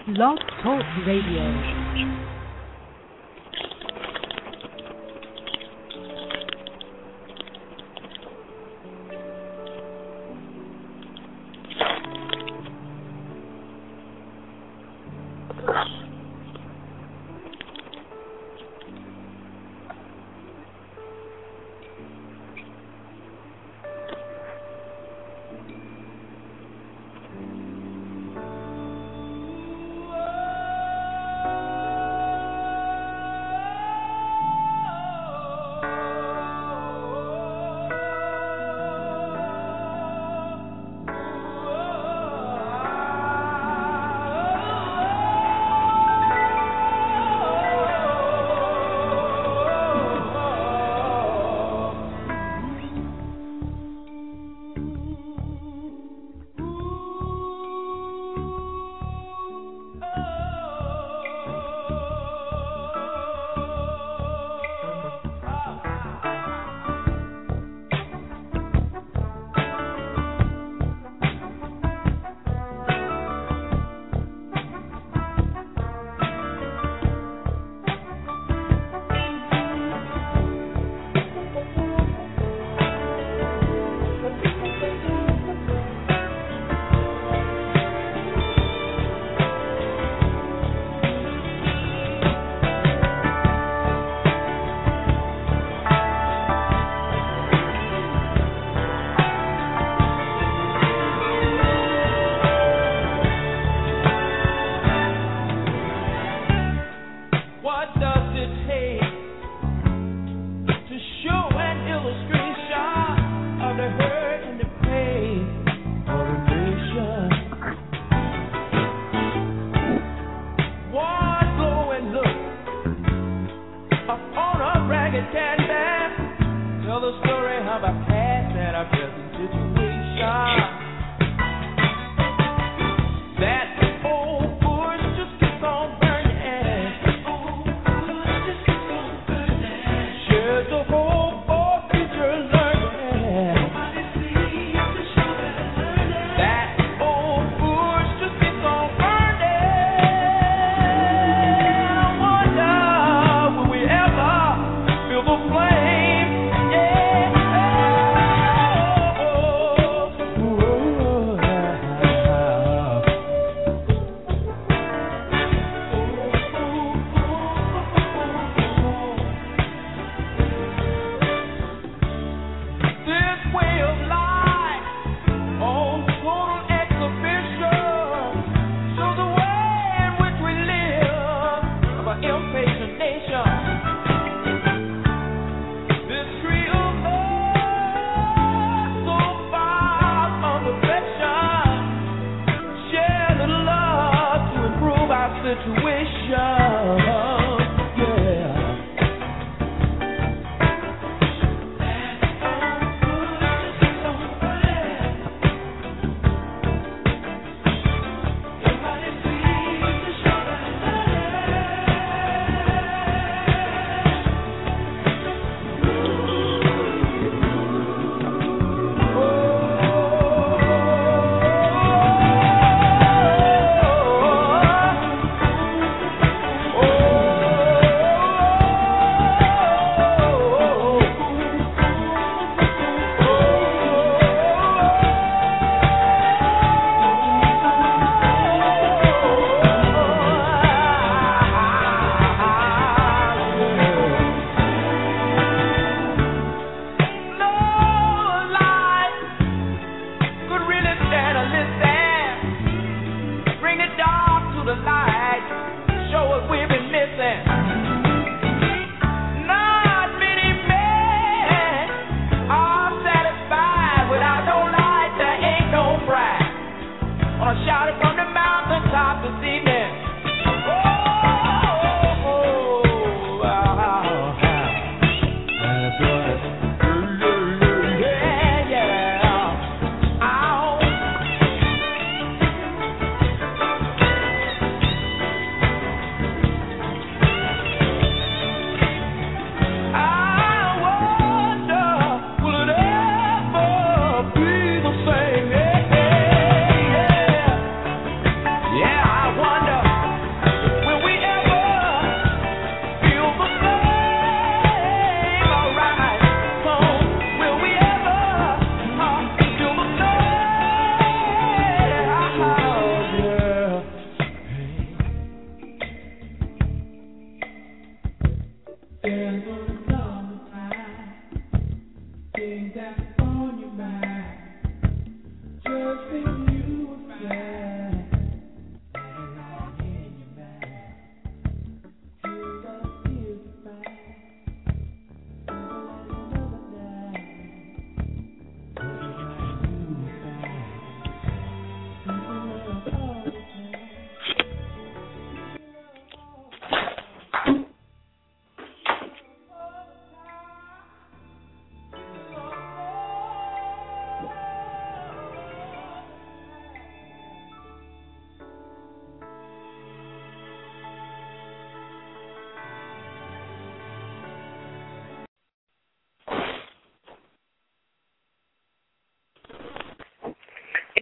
Blog Talk Radio. I wonder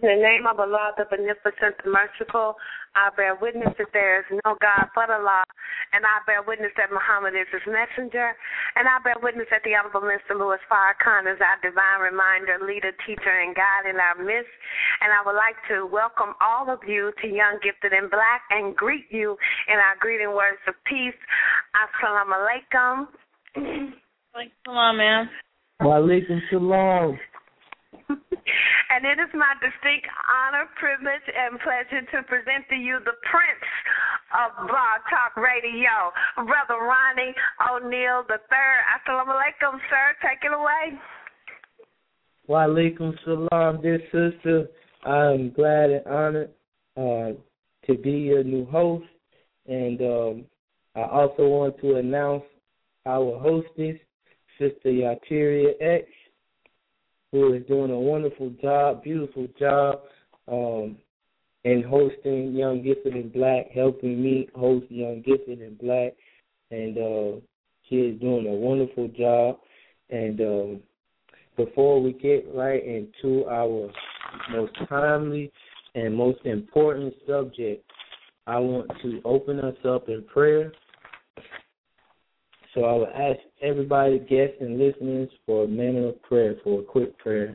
In the name of Allah, the Beneficent, the Merciful, I bear witness that there is no God but Allah, and I bear witness that Muhammad is his messenger, and I bear witness that the Honorable Mr. Louis Farrakhan is our divine reminder, leader, teacher, and guide in our midst. And I would like to welcome all of you to Young, Gifted, and Black and greet you in our greeting words of peace. Assalamu alaikum. Like salam, ma'am. Wa alaikum salam. And it is my distinct honor, privilege, and pleasure to present to you the Prince of Blog Talk Radio, Brother Ronnie O'Neal III. Assalamu alaikum, sir. Take it away. Wa alaikum salam, dear sister. I'm glad and honored to be your new host. And I also want to announce our hostess, Sister Yatiria X, who is doing a wonderful job, beautiful job, in hosting Young, Gifted, and Black, helping me host Young, Gifted, and Black. And she is doing a wonderful job. And before we get right into our most timely and most important subject, I want to open us up in prayer. So I will ask everybody, guests and listeners, for a minute of prayer, for a quick prayer.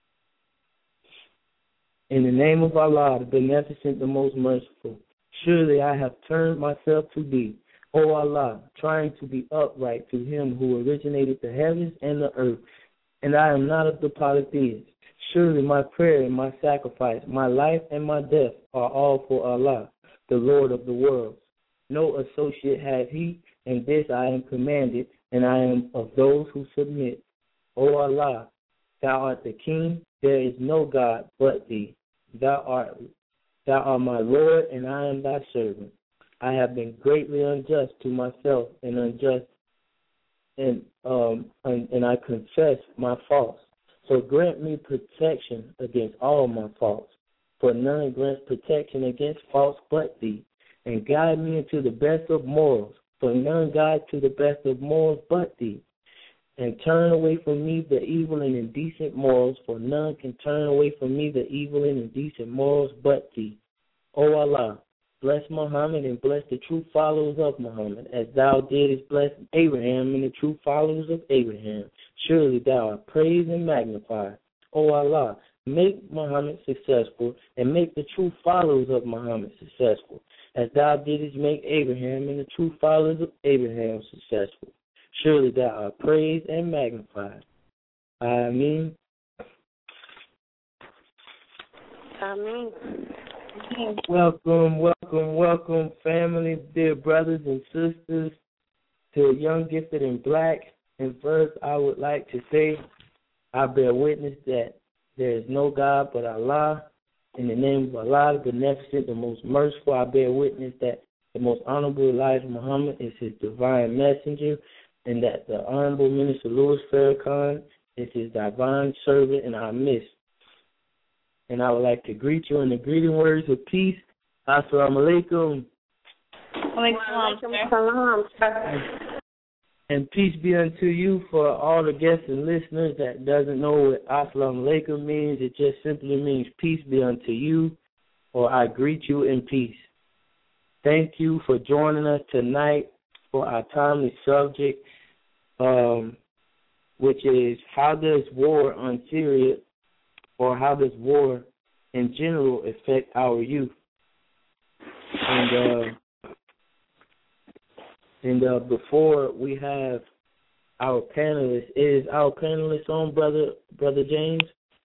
In the name of Allah, the Beneficent, the Most Merciful, surely I have turned myself to Thee, O Allah, trying to be upright to Him who originated the heavens and the earth, and I am not of the polytheists. Surely my prayer and my sacrifice, my life and my death are all for Allah, the Lord of the worlds. No associate has He, and this I am commanded, and I am of those who submit. O Allah, Thou art the King, there is no God but Thee. Thou art my Lord, and I am Thy servant. I have been greatly unjust to myself and unjust, and I confess my faults. So grant me protection against all my faults, for none grants protection against faults but Thee, and guide me into the best of morals, for none guides to the best of morals but Thee. And turn away from me the evil and indecent morals, for none can turn away from me the evil and indecent morals but Thee. O Allah, bless Muhammad and bless the true followers of Muhammad, as Thou didst bless Abraham and the true followers of Abraham. Surely Thou art praised and magnified. O Allah, make Muhammad successful and make the true followers of Muhammad successful, as Thou didst make Abraham and the true followers of Abraham successful. Surely Thou art praised and magnified. Ameen. Ameen. Welcome, family, dear brothers and sisters, to Young, Gifted, and Black. And first, I would like to say, I bear witness that there is no God but Allah. In the name of Allah, the Beneficent, the Most Merciful, I bear witness that the Most Honorable Elijah Muhammad is His divine messenger, and that the Honorable Minister Louis Farrakhan is His divine servant in our midst. And I would like to greet you in the greeting words of peace. Assalamu alaikum. Wa alaikum salam, sir. And peace be unto you. For all the guests and listeners that doesn't know what Assalamu alaikum means, it just simply means peace be unto you, or I greet you in peace. Thank you for joining us tonight for our timely subject, which is how does war on Syria, or how does war in general affect our youth? And before we have our panelists, is our panelist on, Brother James?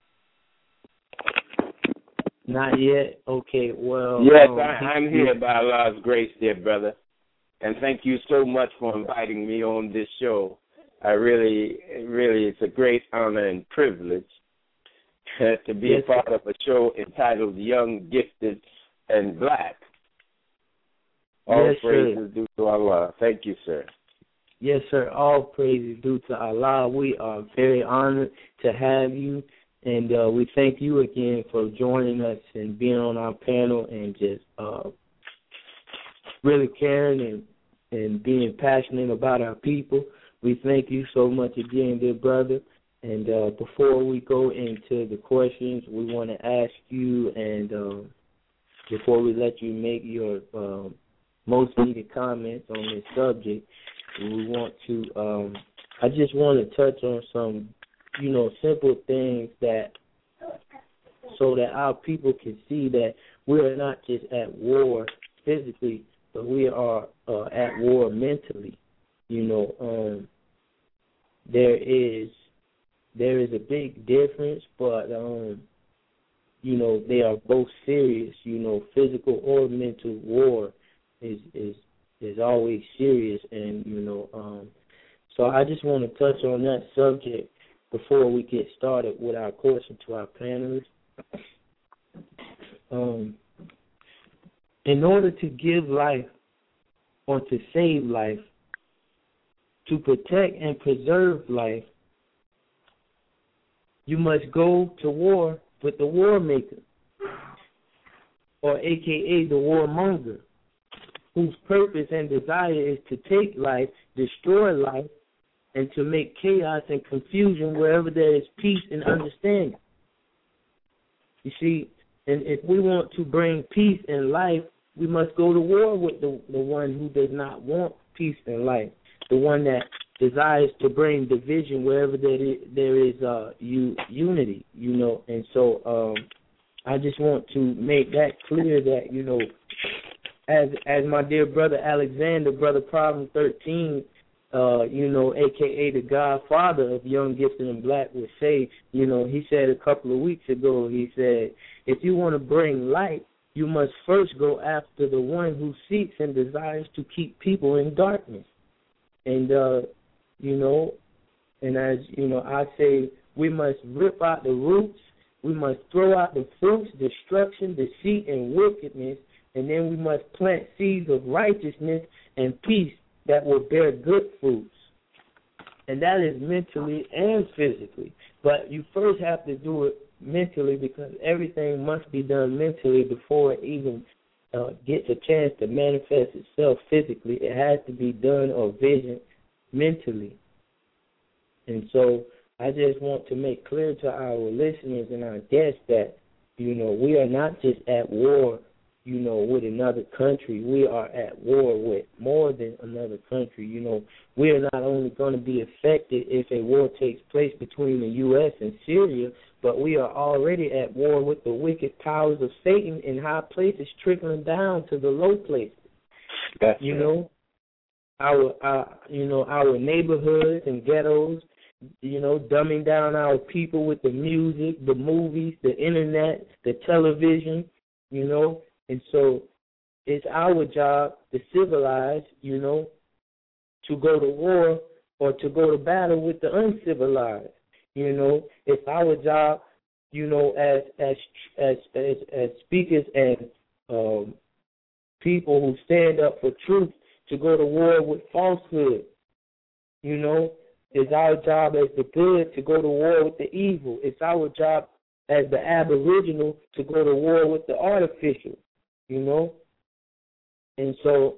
Not yet? Okay, well. Yes, I'm here by Allah's grace, dear brother. And thank you so much for inviting me on this show. I really, it's a great honor and privilege to be a part of a show entitled Young, Gifted, and Black. All praises due to Allah. Thank you, sir. Yes, sir. All praises due to Allah. We are very honored to have you, and we thank you again for joining us and being on our panel and just really caring and being passionate about our people. We thank you so much again, dear brother. And before we go into the questions, we want to ask you, and before we let you make your most needed comments on this subject, we want to, I just want to touch on some, simple things so that our people can see that we are not just at war physically, but we are at war mentally. There is a big difference, but they are both serious. Physical or mental war is always serious, and so I just want to touch on that subject before we get started with our question to our panelists. In order to give life or to save life, to protect and preserve life, you must go to war with the war maker, or AKA the warmonger, whose purpose and desire is to take life, destroy life, and to make chaos and confusion wherever there is peace and understanding. You see, and if we want to bring peace in life, we must go to war with the one who does not want peace in life, the one that desires to bring division wherever there is unity, And so I just want to make that clear that, as my dear brother Alexander, Brother Problem 13, AKA the godfather of Young, Gifted, and Black would say, he said a couple of weeks ago, he said, if you want to bring light, you must first go after the one who seeks and desires to keep people in darkness. And, and as, I say, we must rip out the roots, we must throw out the fruits, destruction, deceit, and wickedness, and then we must plant seeds of righteousness and peace that will bear good fruits. And that is mentally and physically. But you first have to do it mentally, because everything must be done mentally before it even gets a chance to manifest itself physically. It has to be done or visioned mentally. And so I just want to make clear to our listeners and our guests that, we are not just at war, with another country. We are at war with more than another country. We are not only going to be affected if a war takes place between the U.S. and Syria, but we are already at war with the wicked powers of Satan in high places, trickling down to the low places. That's our neighborhoods and ghettos, dumbing down our people with the music, the movies, the internet, the television, And so it's our job to civilize, to go to war or to go to battle with the uncivilized. It's our job, as speakers and people who stand up for truth, to go to war with falsehood. It's our job as the good to go to war with the evil. It's our job as the aboriginal to go to war with the artificial. And so,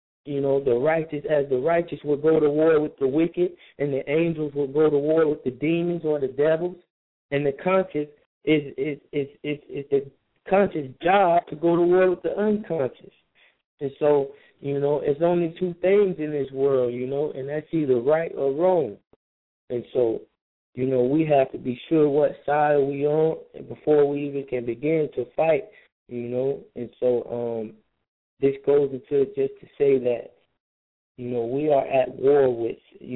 the righteous will go to war with the wicked, and the angels will go to war with the demons or the devils, and the conscious is the conscious job to go to war with the unconscious. And so, it's only two things in this world, and that's either right or wrong. And so, we have to be sure what side are we on before we even can begin to fight. And so this goes into just to say that, we are at war with,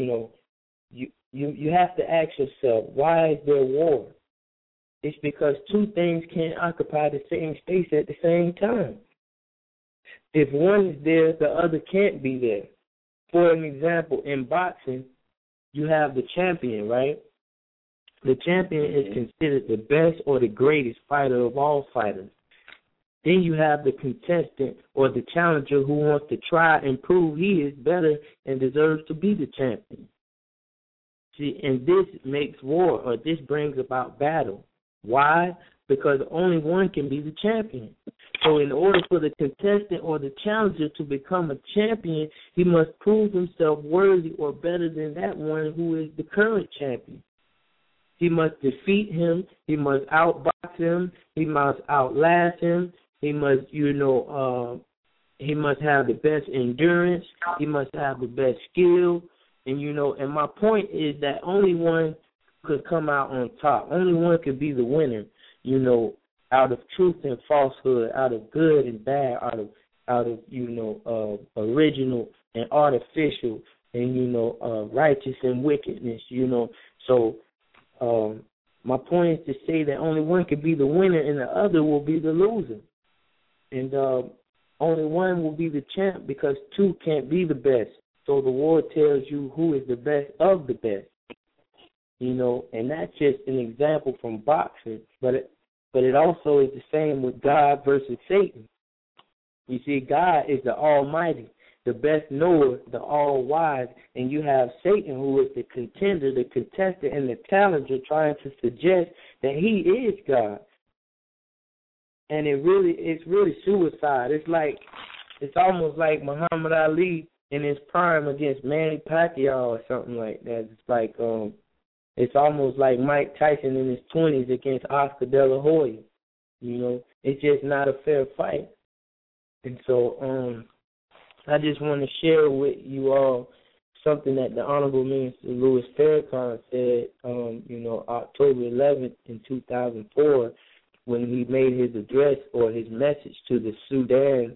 you have to ask yourself, why is there war? It's because two things can't occupy the same space at the same time. If one is there, the other can't be there. For an example, in boxing, you have the champion, right? The champion is considered the best or the greatest fighter of all fighters. Then you have the contestant or the challenger who wants to try and prove he is better and deserves to be the champion. See, and this makes war, or this brings about battle. Why? Because only one can be the champion. So in order for the contestant or the challenger to become a champion, he must prove himself worthy or better than that one who is the current champion. He must defeat him. He must outbox him. He must outlast him. He must, he must have the best endurance. He must have the best skill. And, and my point is that only one could come out on top. Only one could be the winner, out of truth and falsehood, out of good and bad, out of original and artificial, and, righteous and wickedness, So my point is to say that only one could be the winner and the other will be the loser. And only one will be the champ because two can't be the best. So the war tells you who is the best of the best. And that's just an example from boxing. But it also is the same with God versus Satan. You see, God is the Almighty, the best knower, the all-wise, and you have Satan, who is the contender, the contestant, and the challenger, trying to suggest that he is God. And it's really suicide. It's almost like Muhammad Ali in his prime against Manny Pacquiao or something like that. It's almost like Mike Tyson in his 20s against Oscar De La Hoya. It's just not a fair fight. And so I just want to share with you all something that the Honorable Minister Louis Farrakhan said, October 11th in 2004, when he made his address or his message to the Sudan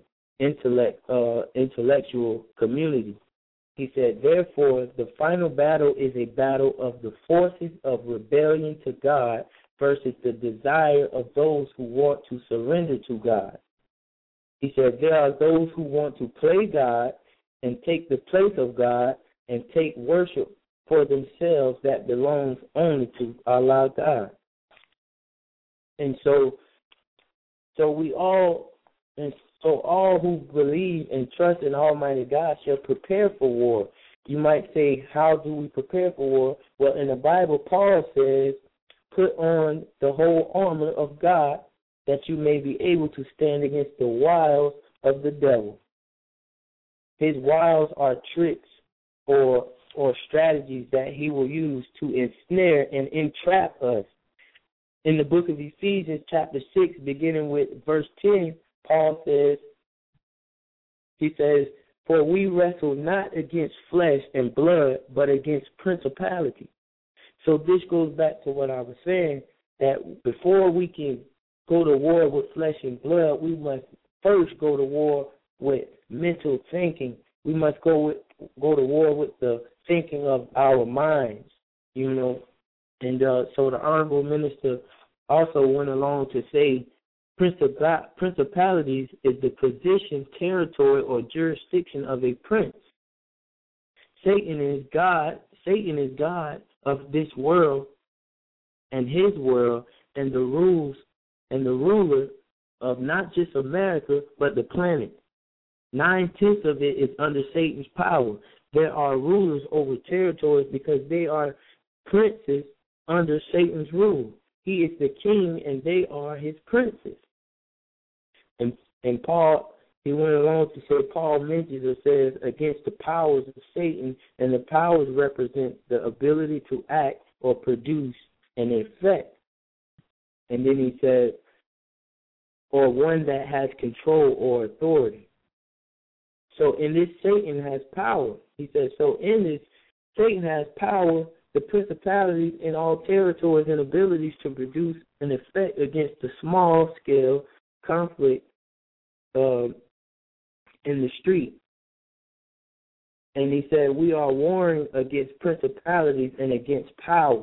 intellectual community. He said, therefore, the final battle is a battle of the forces of rebellion to God versus the desire of those who want to surrender to God. He said, there are those who want to play God and take the place of God and take worship for themselves that belongs only to Allah God. And so all who believe and trust in Almighty God shall prepare for war. You might say, how do we prepare for war? Well, in the Bible, Paul says, put on the whole armor of God that you may be able to stand against the wiles of the devil. His wiles are tricks or strategies that he will use to ensnare and entrap us. In the book of Ephesians, chapter 6, beginning with verse 10, Paul says, for we wrestle not against flesh and blood, but against principalities. So this goes back to what I was saying, that before we can go to war with flesh and blood, we must first go to war with mental thinking. We must go to war with the thinking of our minds, And so the Honorable Minister also went along to say, principalities is the position, territory, or jurisdiction of a prince. Satan is God of this world and his world, and the ruler of not just America, but the planet. 9/10 of it is under Satan's power. There are rulers over territories because they are princes under Satan's rule. He is the king, and they are his princes. And Paul, he went along to say, Paul mentions or says, against the powers of Satan, and the powers represent the ability to act or produce an effect. And then he said, or one that has control or authority. So in this, Satan has power. He says, so in this, Satan has power, the principalities in all territories and abilities to produce an effect against the small-scale conflict in the street. And he said, we are warring against principalities and against power.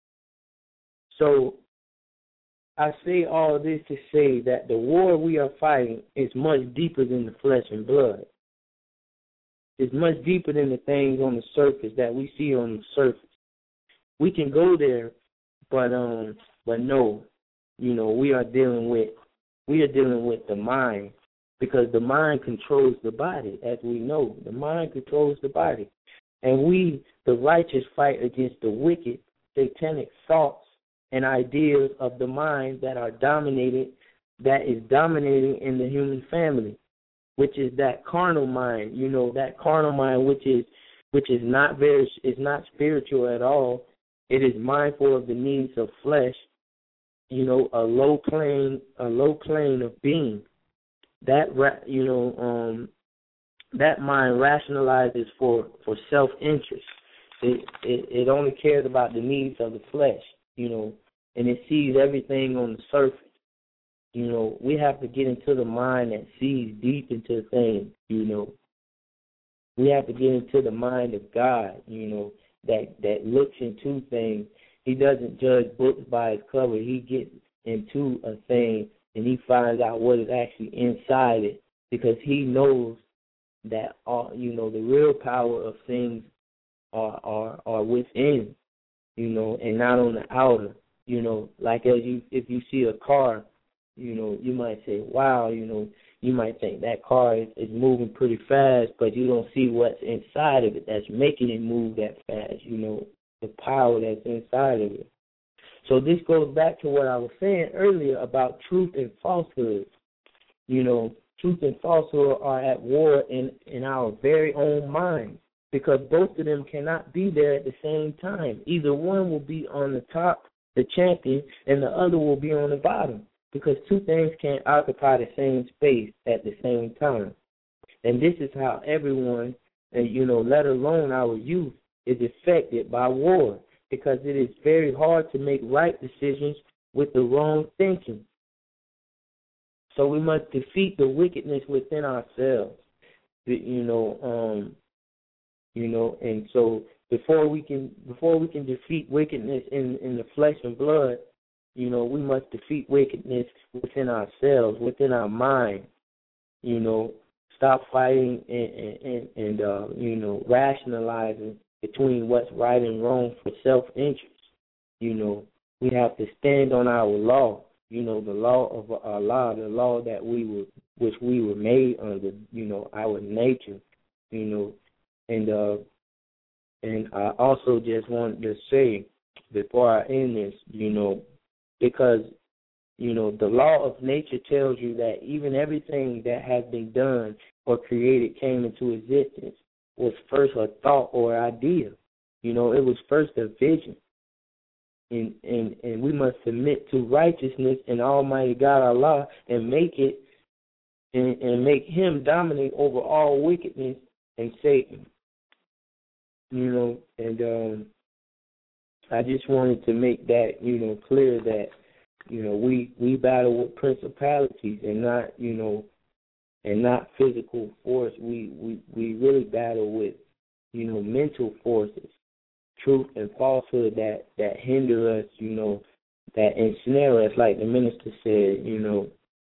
So I say all this to say that the war we are fighting is much deeper than the flesh and blood. It's much deeper than the things on the surface that we see on the surface. We can go there, but no, we are dealing with the mind, because the mind controls the body, as we know. The mind controls the body. And we, the righteous, fight against the wicked, satanic thoughts and ideas of the mind that is dominating in the human family, which is that carnal mind, that carnal mind which is not spiritual at all. It is mindful of the needs of flesh, you know, a low plane of being. That that mind rationalizes for self-interest. It only cares about the needs of the flesh, you know, and it sees everything on the surface. You know, we have to get into the mind that sees deep into things, you know. We have to get into the mind of God, you know, that looks into things. He doesn't judge books by its cover. He gets into a thing and he finds out what is actually inside it, because he knows that you know, the real power of things are within, you know, and not on the outer. You know, like if you see a car, you know, you might say, wow, you know, you might think that car is moving pretty fast, but you don't see what's inside of it that's making it move that fast, you know, the power that's inside of it. So this goes back to what I was saying earlier about truth and falsehood. You know, truth and falsehood are at war in our very own mind, because both of them cannot be there at the same time. Either one will be on the top, the champion, and the other will be on the bottom, because two things can't occupy the same space at the same time. And this is how everyone, you know, let alone our youth, is affected by war, because it is very hard to make right decisions with the wrong thinking. So we must defeat the wickedness within ourselves, you know, and so before we can defeat wickedness in the flesh and blood, you know, we must defeat wickedness within ourselves, within our mind. You know, stop fighting and you know, rationalizing between what's right and wrong for self-interest. You know, we have to stand on our law. You know, the law of Allah, the law that which we were made under. You know, our nature. You know, and I also just wanted to say before I end this, you know, because, you know, the law of nature tells you that even everything that has been done or created came into existence was first a thought or idea. You know, it was first a vision. And we must submit to righteousness in Almighty God Allah and make it and make him dominate over all wickedness and Satan. You know, and I just wanted to make that, you know, clear that, you know, we battle with principalities and not, you know, and not physical force. We really battle with, you know, mental forces, truth and falsehood that hinder us, you know, that ensnare us, like the minister said. You know,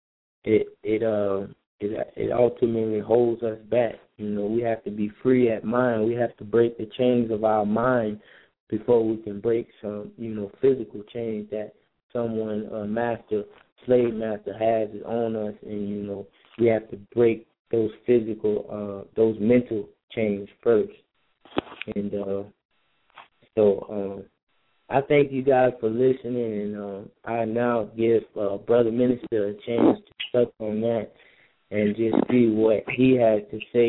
it ultimately holds us back. You know, we have to be free at mind. We have to break the chains of our mind before we can break some, you know, physical chains that someone, slave master has on us. And, you know, we have to break those physical, those mental chains first. And so I thank you guys for listening, and I now give Brother Minister a chance to touch on that and just see what he has to say.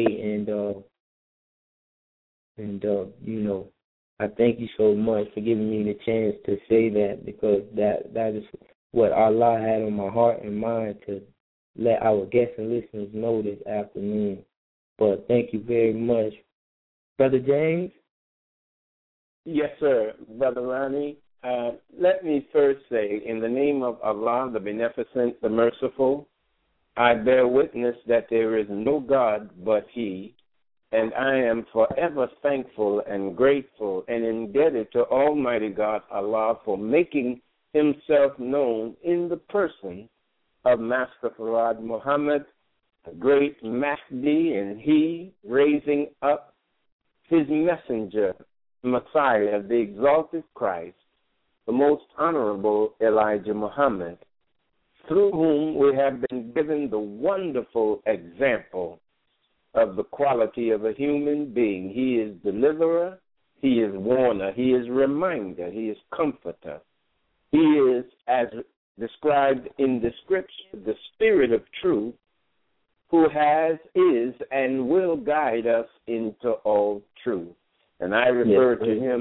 And you know, I thank you so much for giving me the chance to say that, because that is what Allah had on my heart and mind to let our guests and listeners know this afternoon. But thank you very much. Brother James? Yes, sir, Brother Ronnie. Let me first say, in the name of Allah, the Beneficent, the Merciful, I bear witness that there is no God but He, and I am forever thankful and grateful and indebted to Almighty God, Allah, for making Himself known in the person of Master Farad Muhammad, the great Mahdi, and He raising up His messenger, Messiah, the exalted Christ, the most honorable Elijah Muhammad, through whom we have been given the wonderful example of the quality of a human being. He is deliverer, He is warner, He is reminder, He is comforter. He is, as described in the scripture, the Spirit of truth, who has, is, and will guide us into all truth. And I refer to Him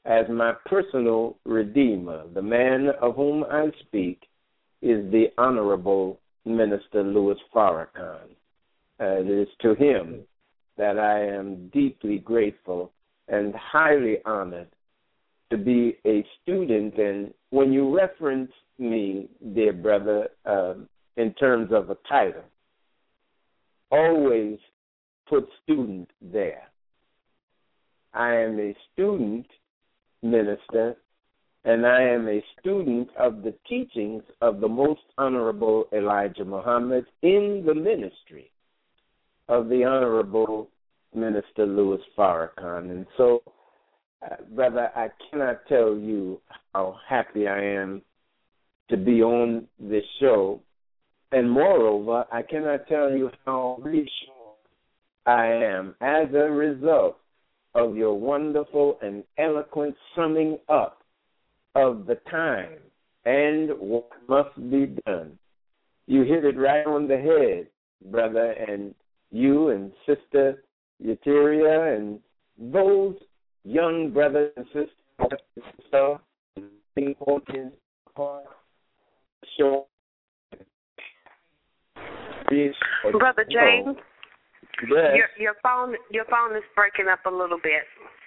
as my personal redeemer. The man of whom I speak is the Honorable Minister Louis Farrakhan. It is to him that I am deeply grateful and highly honored to be a student. And when you reference me, dear brother, in terms of a title, always put student there. I am a student minister, and I am a student of the teachings of the Most Honorable Elijah Muhammad in the ministry of the Honorable Minister Louis Farrakhan. And so, brother, I cannot tell you how happy I am to be on this show. And moreover, I cannot tell you how reassured I am as a result of your wonderful and eloquent summing up of the time and what must be done. You hit it right on the head, brother, and you and Sister Eteria and those young brothers and sisters so important part show. Brother James, yes. your phone is breaking up a little bit.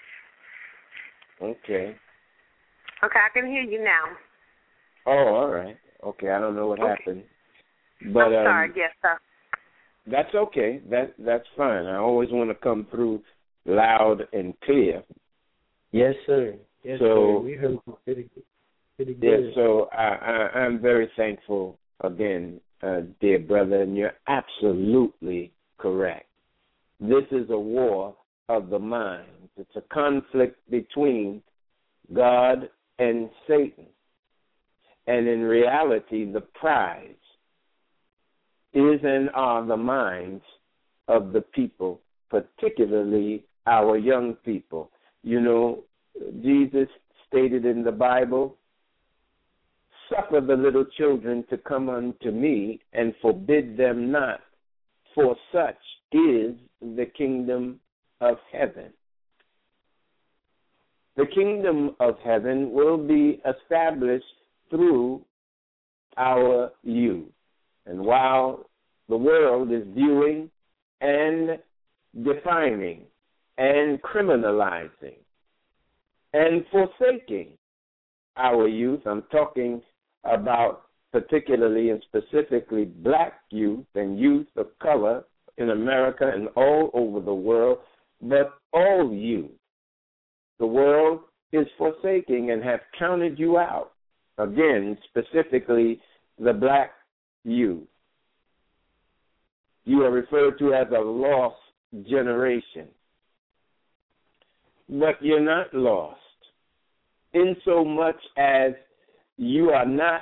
Okay. Okay, I can hear you now. Oh, all right. Okay, I don't know what happened. But I'm sorry, yes, sir. That's okay. That's fine. I always want to come through loud and clear. Yes, sir. Yes, so, sir. We heard you pretty good. Yes, so I'm very thankful again, dear brother, and you're absolutely correct. This is a war of the mind. It's a conflict between God and Satan. And in reality, the prize is and are the minds of the people, particularly our young people. You know, Jesus stated in the Bible, "Suffer the little children to come unto me, and forbid them not, for such is the kingdom of heaven." The kingdom of heaven will be established through our youth. And while the world is viewing and defining and criminalizing and forsaking our youth, I'm talking about particularly and specifically black youth and youth of color in America and all over the world, but all youth. The world is forsaking and have counted you out. Again, specifically the black youth. You are referred to as a lost generation. But you're not lost, insomuch as you are not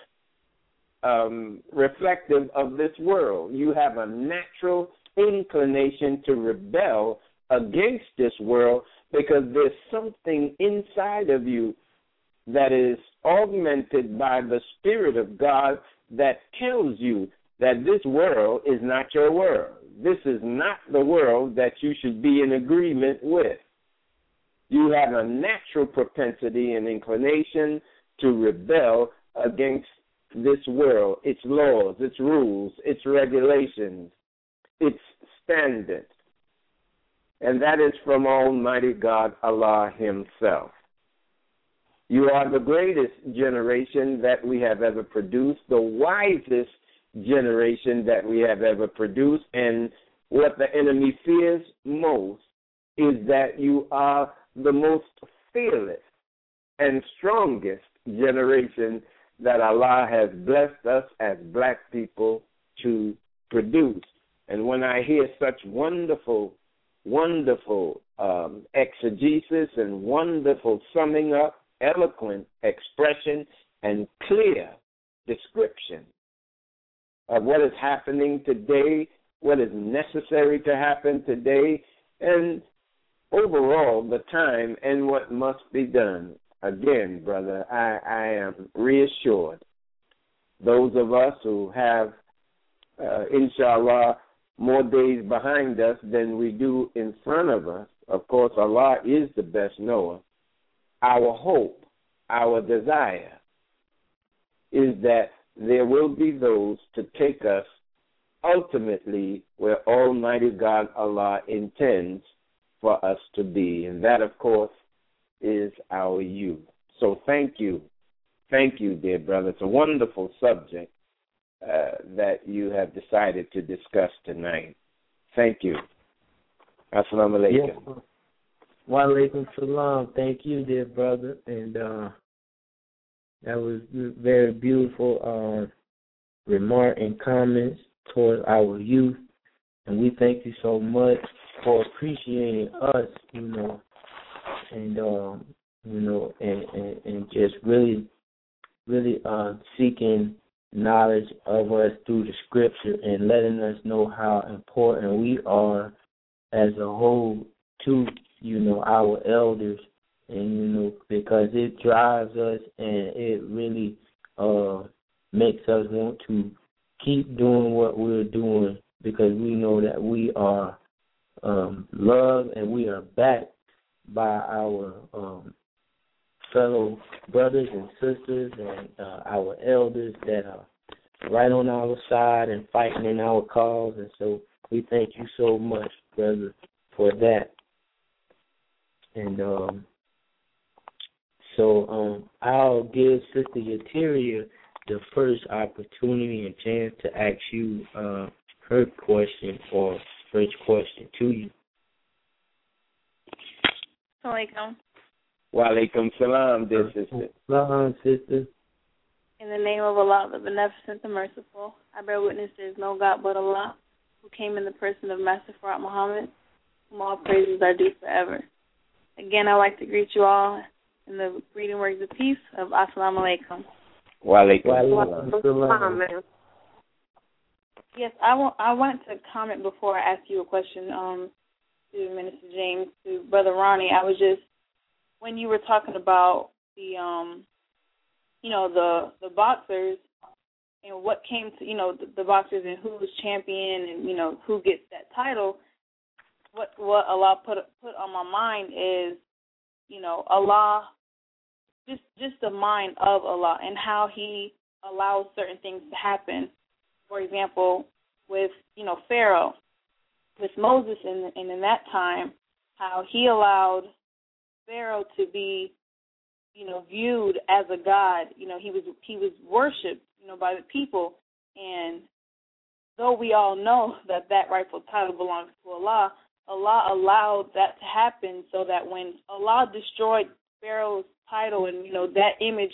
reflective of this world. You have a natural inclination to rebel against this world because there's something inside of you that is augmented by the Spirit of God that tells you that this world is not your world. This is not the world that you should be in agreement with. You have a natural propensity and inclination to rebel against this world, its laws, its rules, its regulations, its standards. And that is from Almighty God, Allah Himself. You are the greatest generation that we have ever produced, the wisest generation that we have ever produced, and what the enemy fears most is that you are the most fearless and strongest generation that Allah has blessed us as black people to produce. And when I hear such wonderful exegesis and wonderful summing up, eloquent expression, and clear description of what is happening today, what is necessary to happen today, and overall the time and what must be done. Again, brother, I am reassured. Those of us who have, inshallah, more days behind us than we do in front of us, of course, Allah is the best knower, our hope, our desire is that there will be those to take us ultimately where Almighty God Allah intends for us to be. And that, of course, is our youth. So thank you. Thank you, dear brother. It's a wonderful subject that you have decided to discuss tonight. Thank you. Assalamu alaikum. Yes. Wa alaikum salam. Thank you, dear brother. And that was very beautiful remark and comments toward our youth. And we thank you so much for appreciating us, and just really seeking knowledge of us through the scripture and letting us know how important we are as a whole to, our elders, and, because it drives us and it really makes us want to keep doing what we're doing, because we know that we are loved and we are backed by our fellow brothers and sisters and our elders that are right on our side and fighting in our cause. And so we thank you so much, brother, for that. And so I'll give Sister Yateria the first opportunity and chance to ask you her question or first question to you. Assalamualaikum. Wa alaikum salam, dear sister. Salam, sister. In the name of Allah, the Beneficent, the Merciful, I bear witness there is no God but Allah, who came in the person of Master Farad Muhammad, whom all praises are due forever. Again, I'd like to greet you all in the greeting words of peace of Assalamu alaikum. Wa alaikum salam. Yes, I wanted to comment before I ask you a question to Minister James, to Brother Ronnie. I was just, when you were talking about the the boxers and what came to, the boxers and who was champion and, who gets that title, what Allah put on my mind is, Allah, just the mind of Allah and how He allows certain things to happen. For example, with, Pharaoh, with Moses in that time, how he allowed Pharaoh to be, viewed as a god. He was worshipped, by the people. And though we all know that rightful title belongs to Allah, Allah allowed that to happen so that when Allah destroyed Pharaoh's title and, that image,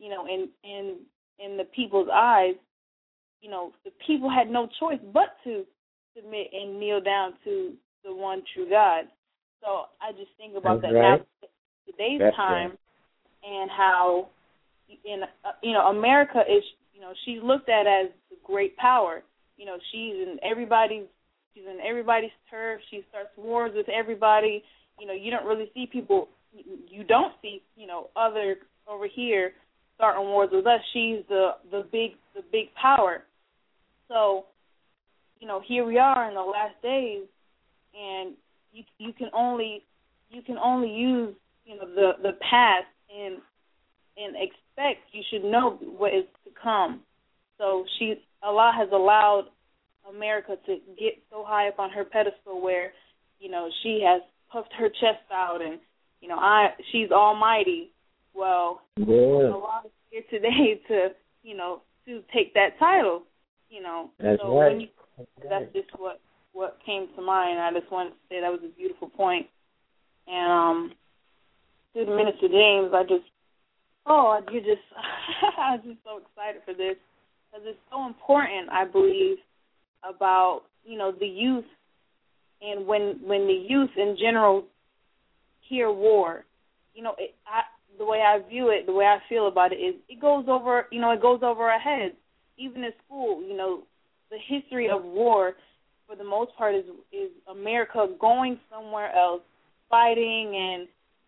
in the people's eyes, the people had no choice but to submit and kneel down to the one true God. So I just think about that now, today's time, and how, America is, she's looked at as the great power. She's in everybody's turf. She starts wars with everybody. You don't really see people. You don't see, other over here starting wars with us. She's the big power. So, here we are in the last days, and you can only use the past and expect. You should know what is to come. So Allah has allowed America to get so high up on her pedestal where she has puffed her chest out and she's almighty. Well, Allah is here today to take that title. That's so right. That's just what came to mind. I just wanted to say that was a beautiful point. And to the Minister James, I was just so excited for this because it's so important, I believe, about the youth, and when the youth in general hear war, the way I view it, the way I feel about it is it goes over our heads. Even in school, the history of war, for the most part, is America going somewhere else, fighting, and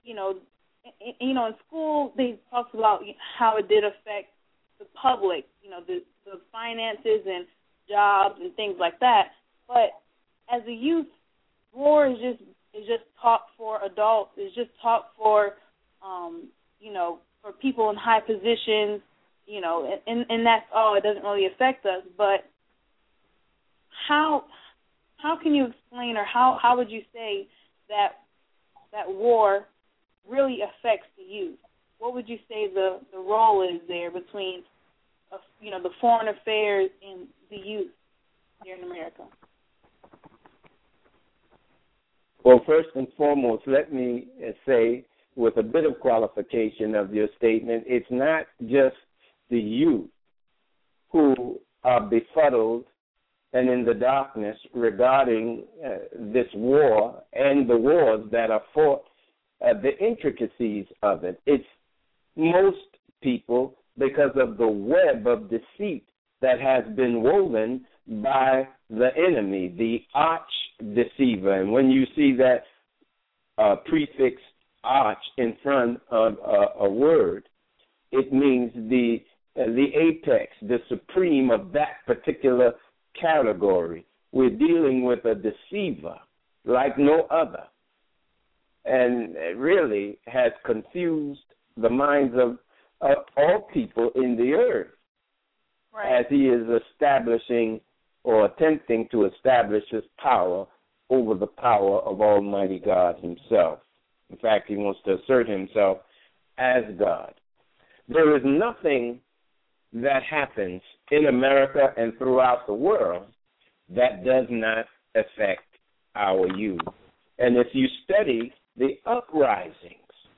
in school they talked about how it did affect the public, the finances and jobs and things like that. But as a youth, war is just taught for adults. It's just taught for for people in high positions, and that's all. It doesn't really affect us. But how can you explain, or how would you say that war really affects the youth? What would you say the role is there between, the foreign affairs and the youth here in America? Well, first and foremost, let me say, with a bit of qualification of your statement, it's not just the youth who are befuddled and in the darkness regarding this war and the wars that are fought, the intricacies of it. It's most people because of the web of deceit that has been woven by the enemy, the arch deceiver. And when you see that prefix arch in front of a word, it means the apex, the supreme of that particular category. We're dealing with a deceiver like no other, and it really has confused the minds of all people in the earth, right, as he is establishing or attempting to establish his power over the power of Almighty God himself. In fact, he wants to assert himself as God. There is nothing that happens in America and throughout the world that does not affect our youth. And if you study the uprisings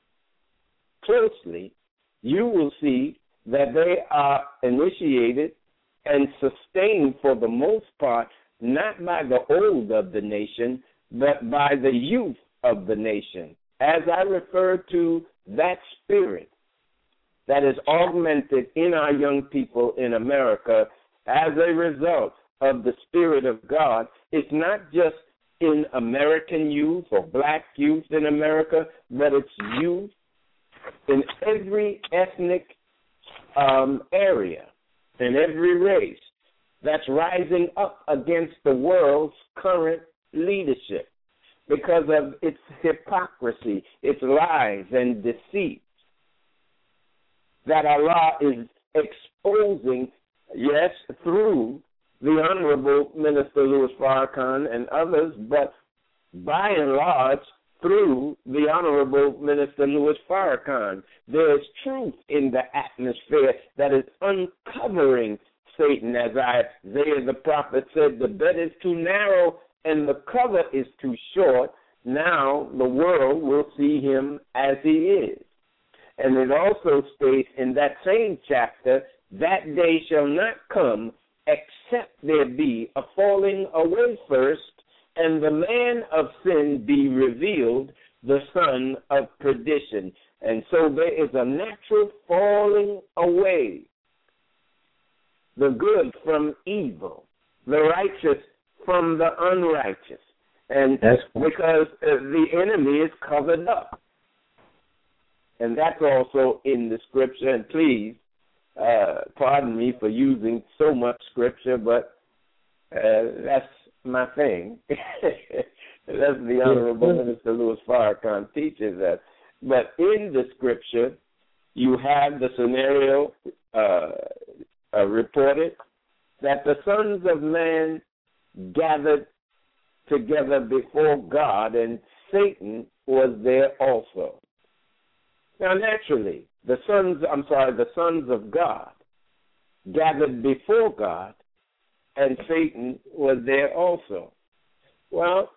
closely, you will see that they are initiated and sustained for the most part not by the old of the nation, but by the youth of the nation. As I refer to that spirit that is augmented in our young people in America as a result of the Spirit of God, it's not just in American youth or black youth in America, but it's youth in every ethnic area, in every race that's rising up against the world's current leadership because of its hypocrisy, its lies and deceit that Allah is exposing, yes, through the Honorable Minister Louis Farrakhan and others, but by and large through the Honorable Minister Louis Farrakhan. There is truth in the atmosphere that is uncovering Satan. As Isaiah the prophet said, the bed is too narrow and the cover is too short. Now the world will see him as he is. And it also states in that same chapter, that day shall not come except there be a falling away first, and the man of sin be revealed, the son of perdition. And so there is a natural falling away, the good from evil, the righteous from the unrighteous. And that's because the enemy is covered up. And that's also in the scripture. And please, pardon me for using so much scripture, but that's my thing. That's the Honorable Minister Louis Farrakhan teaches us. But in the scripture, you have the scenario reported that the sons of man gathered together before God, and Satan was there also. Now, naturally, the sons of God gathered before God, and Satan was there also. Well,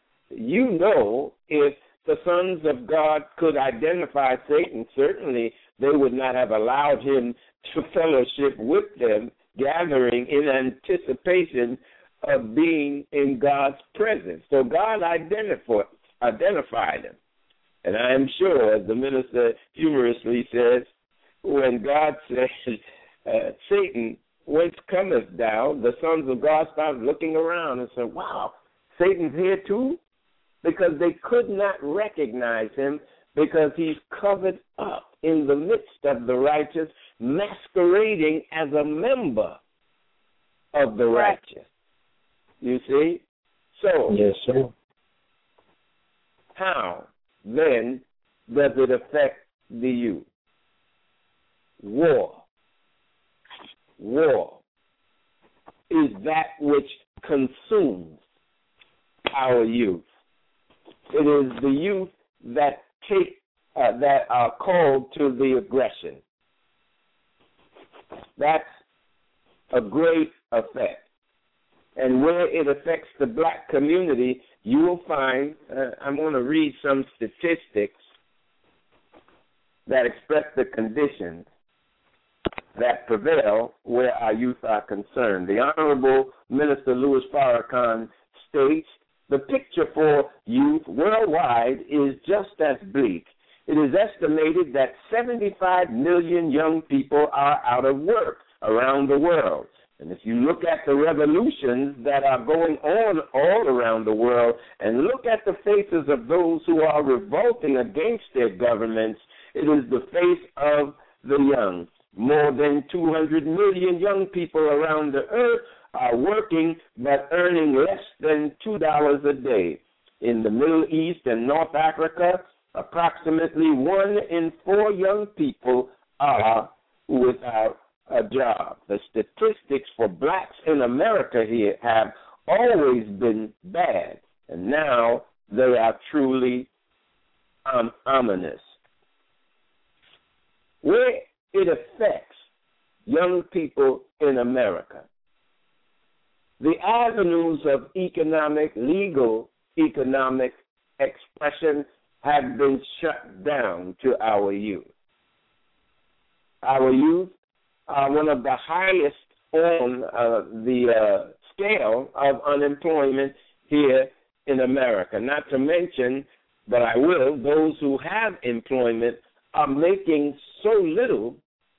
if the sons of God could identify Satan, certainly they would not have allowed him to fellowship with them, gathering in anticipation of being in God's presence. So God identified him. And I am sure, as the minister humorously says, when God says, Satan, whence cometh thou? The sons of God started looking around and said, wow, Satan's here too? Because they could not recognize him because he's covered up in the midst of the righteous, masquerading as a member of the righteous. You see? So, yes, sir. How then does it affect the youth. War is that which consumes our youth. It is the youth that that are called to the aggression. That's a great effect. And where it affects the black community, you will find, I'm going to read some statistics that express the conditions that prevail where our youth are concerned. The Honorable Minister Louis Farrakhan states, the picture for youth worldwide is just as bleak. It is estimated that 75 million young people are out of work around the world. And if you look at the revolutions that are going on all around the world and look at the faces of those who are revolting against their governments, it is the face of the young. More than 200 million young people around the earth are working but earning less than $2 a day. In the Middle East and North Africa, approximately 1 in 4 young people are without a job. The statistics for blacks in America here have always been bad, and now they are truly ominous. Where it affects young people in America, the avenues of legal economic expression have been shut down to our youth. Our youth are one of the highest on the scale of unemployment here in America. Not to mention, but I will, those who have employment are making so little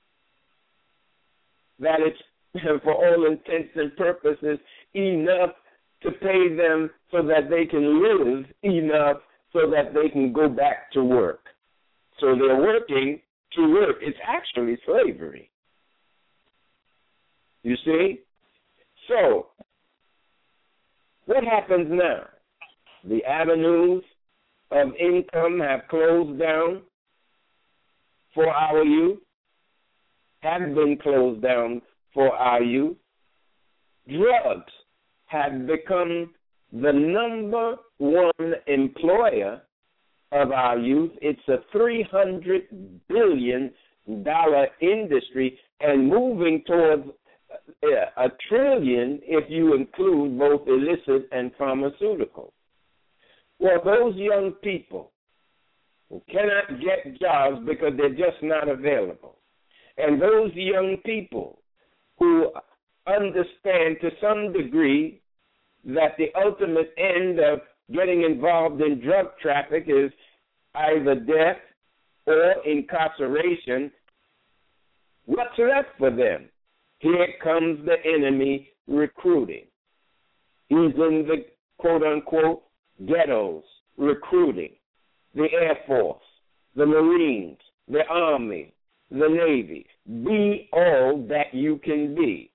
that it's, for all intents and purposes, enough to pay them so that they can live enough so that they can go back to work. So they're working to work. It's actually slavery. You see? So, what happens now? The avenues of income have closed down for our youth, have been closed down for our youth. Drugs have become the number one employer of our youth. It's a $300 billion industry and moving towards $1 trillion if you include both illicit and pharmaceutical. Well, those young people who cannot get jobs because they're just not available, and those young people who understand to some degree that the ultimate end of getting involved in drug traffic is either death or incarceration, what's left for them? Here comes the enemy recruiting. He's in the quote-unquote ghettos recruiting. The Air Force, the Marines, the Army, the Navy. Be all that you can be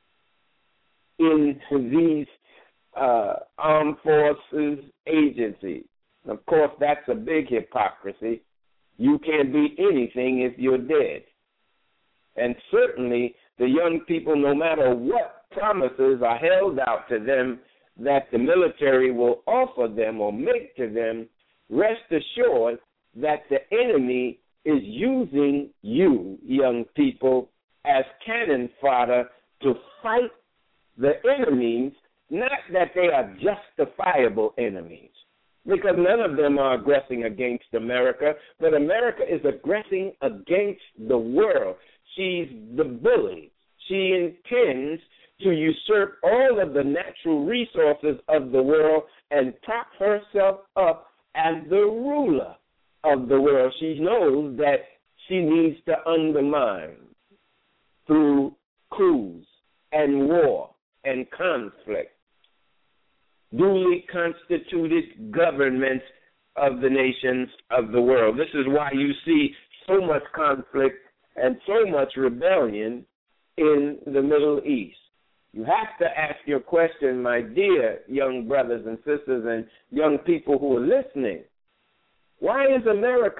in these armed forces agencies. Of course, that's a big hypocrisy. You can't be anything if you're dead. And certainly the young people, no matter what promises are held out to them that the military will offer them or make to them, rest assured that the enemy is using you, young people, as cannon fodder to fight the enemies, not that they are justifiable enemies, because none of them are aggressing against America, but America is aggressing against the world. She's the bully. She intends to usurp all of the natural resources of the world and prop herself up as the ruler of the world. She knows that she needs to undermine through coups and war and conflict duly constituted governments of the nations of the world. This is why you see so much conflict and so much rebellion in the Middle East. You have to ask your question, my dear young brothers and sisters and young people who are listening. Why is America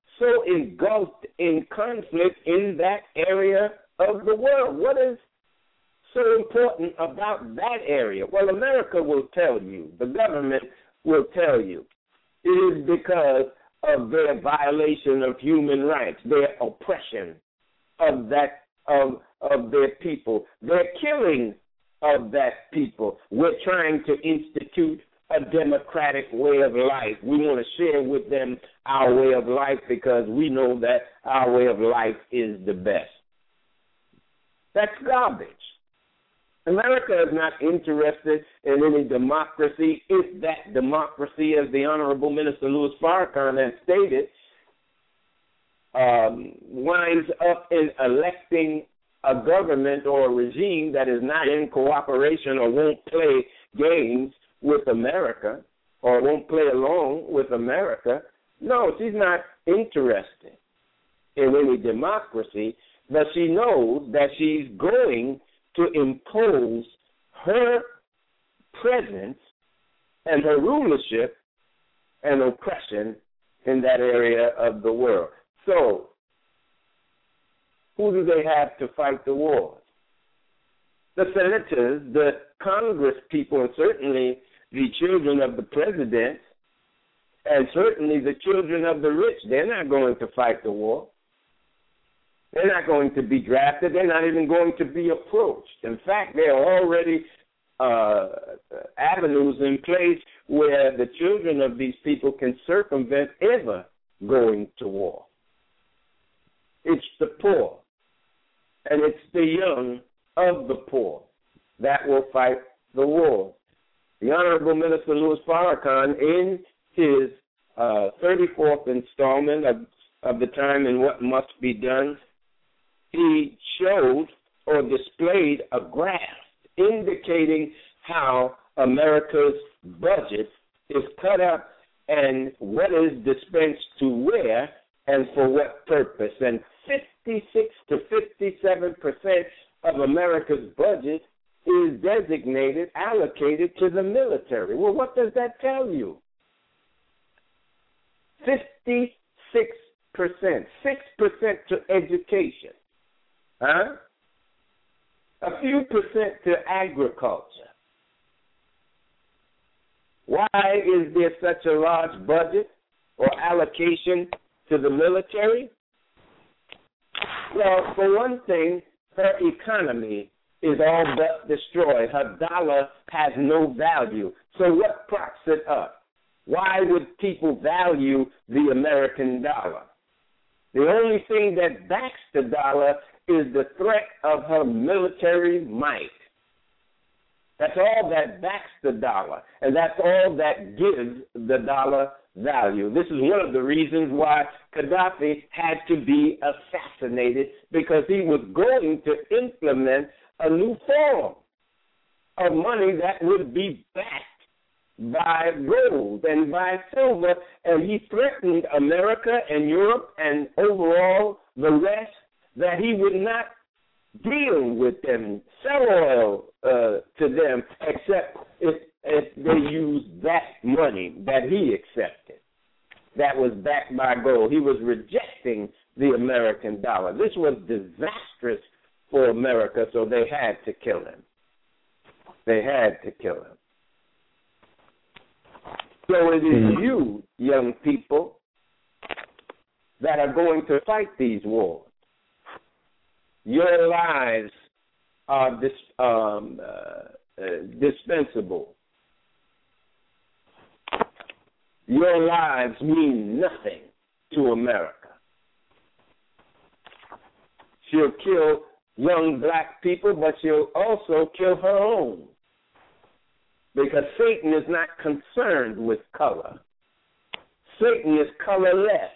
so engulfed in conflict in that area of the world? What is so important about that area? Well, America will tell you, the government will tell you, it is because of their violation of human rights, their oppression of their people, their killing of that people. We're trying to institute a democratic way of life. We want to share with them our way of life because we know that our way of life is the best. That's garbage. America is not interested in any democracy if that democracy, as the Honorable Minister Louis Farrakhan has stated, winds up in electing a government or a regime that is not in cooperation or won't play games with America or won't play along with America. No, she's not interested in any democracy, but she knows that she's going to impose her presence and her rulership and oppression in that area of the world. So, who do they have to fight the wars? The senators, the Congress people, and certainly the children of the president, and certainly the children of the rich. They're not going to fight the war. They're not going to be drafted. They're not even going to be approached. In fact, there are already avenues in place where the children of these people can circumvent ever going to war. It's the poor, and it's the young of the poor that will fight the war. The Honorable Minister Louis Farrakhan, in his 34th installment of The Time and What Must Be Done, he showed or displayed a graph indicating how America's budget is cut up and what is dispensed to where and for what purpose. And 56 to 57% of America's budget is designated, allocated to the military. Well, what does that tell you? 56%, 6% to education. A few percent to agriculture. Why is there such a large budget or allocation to the military? Well, for one thing, her economy is all but destroyed. Her dollar has no value. So what props it up? Why would people value the American dollar? The only thing that backs the dollar is the threat of her military might. That's all that backs the dollar, and that's all that gives the dollar value. This is one of the reasons why Gaddafi had to be assassinated, because he was going to implement a new form of money that would be backed by gold and by silver, and he threatened America and Europe and overall the West that he would not deal with them, sell oil to them, except if they used that money that he accepted that was backed by gold. He was rejecting the American dollar. This was disastrous for America, so they had to kill him. They had to kill him. So it is you, young people, that are going to fight these wars. Your lives are dispensable. Your lives mean nothing to America. She'll kill young black people, but she'll also kill her own. Because Satan is not concerned with color. Satan is colorless.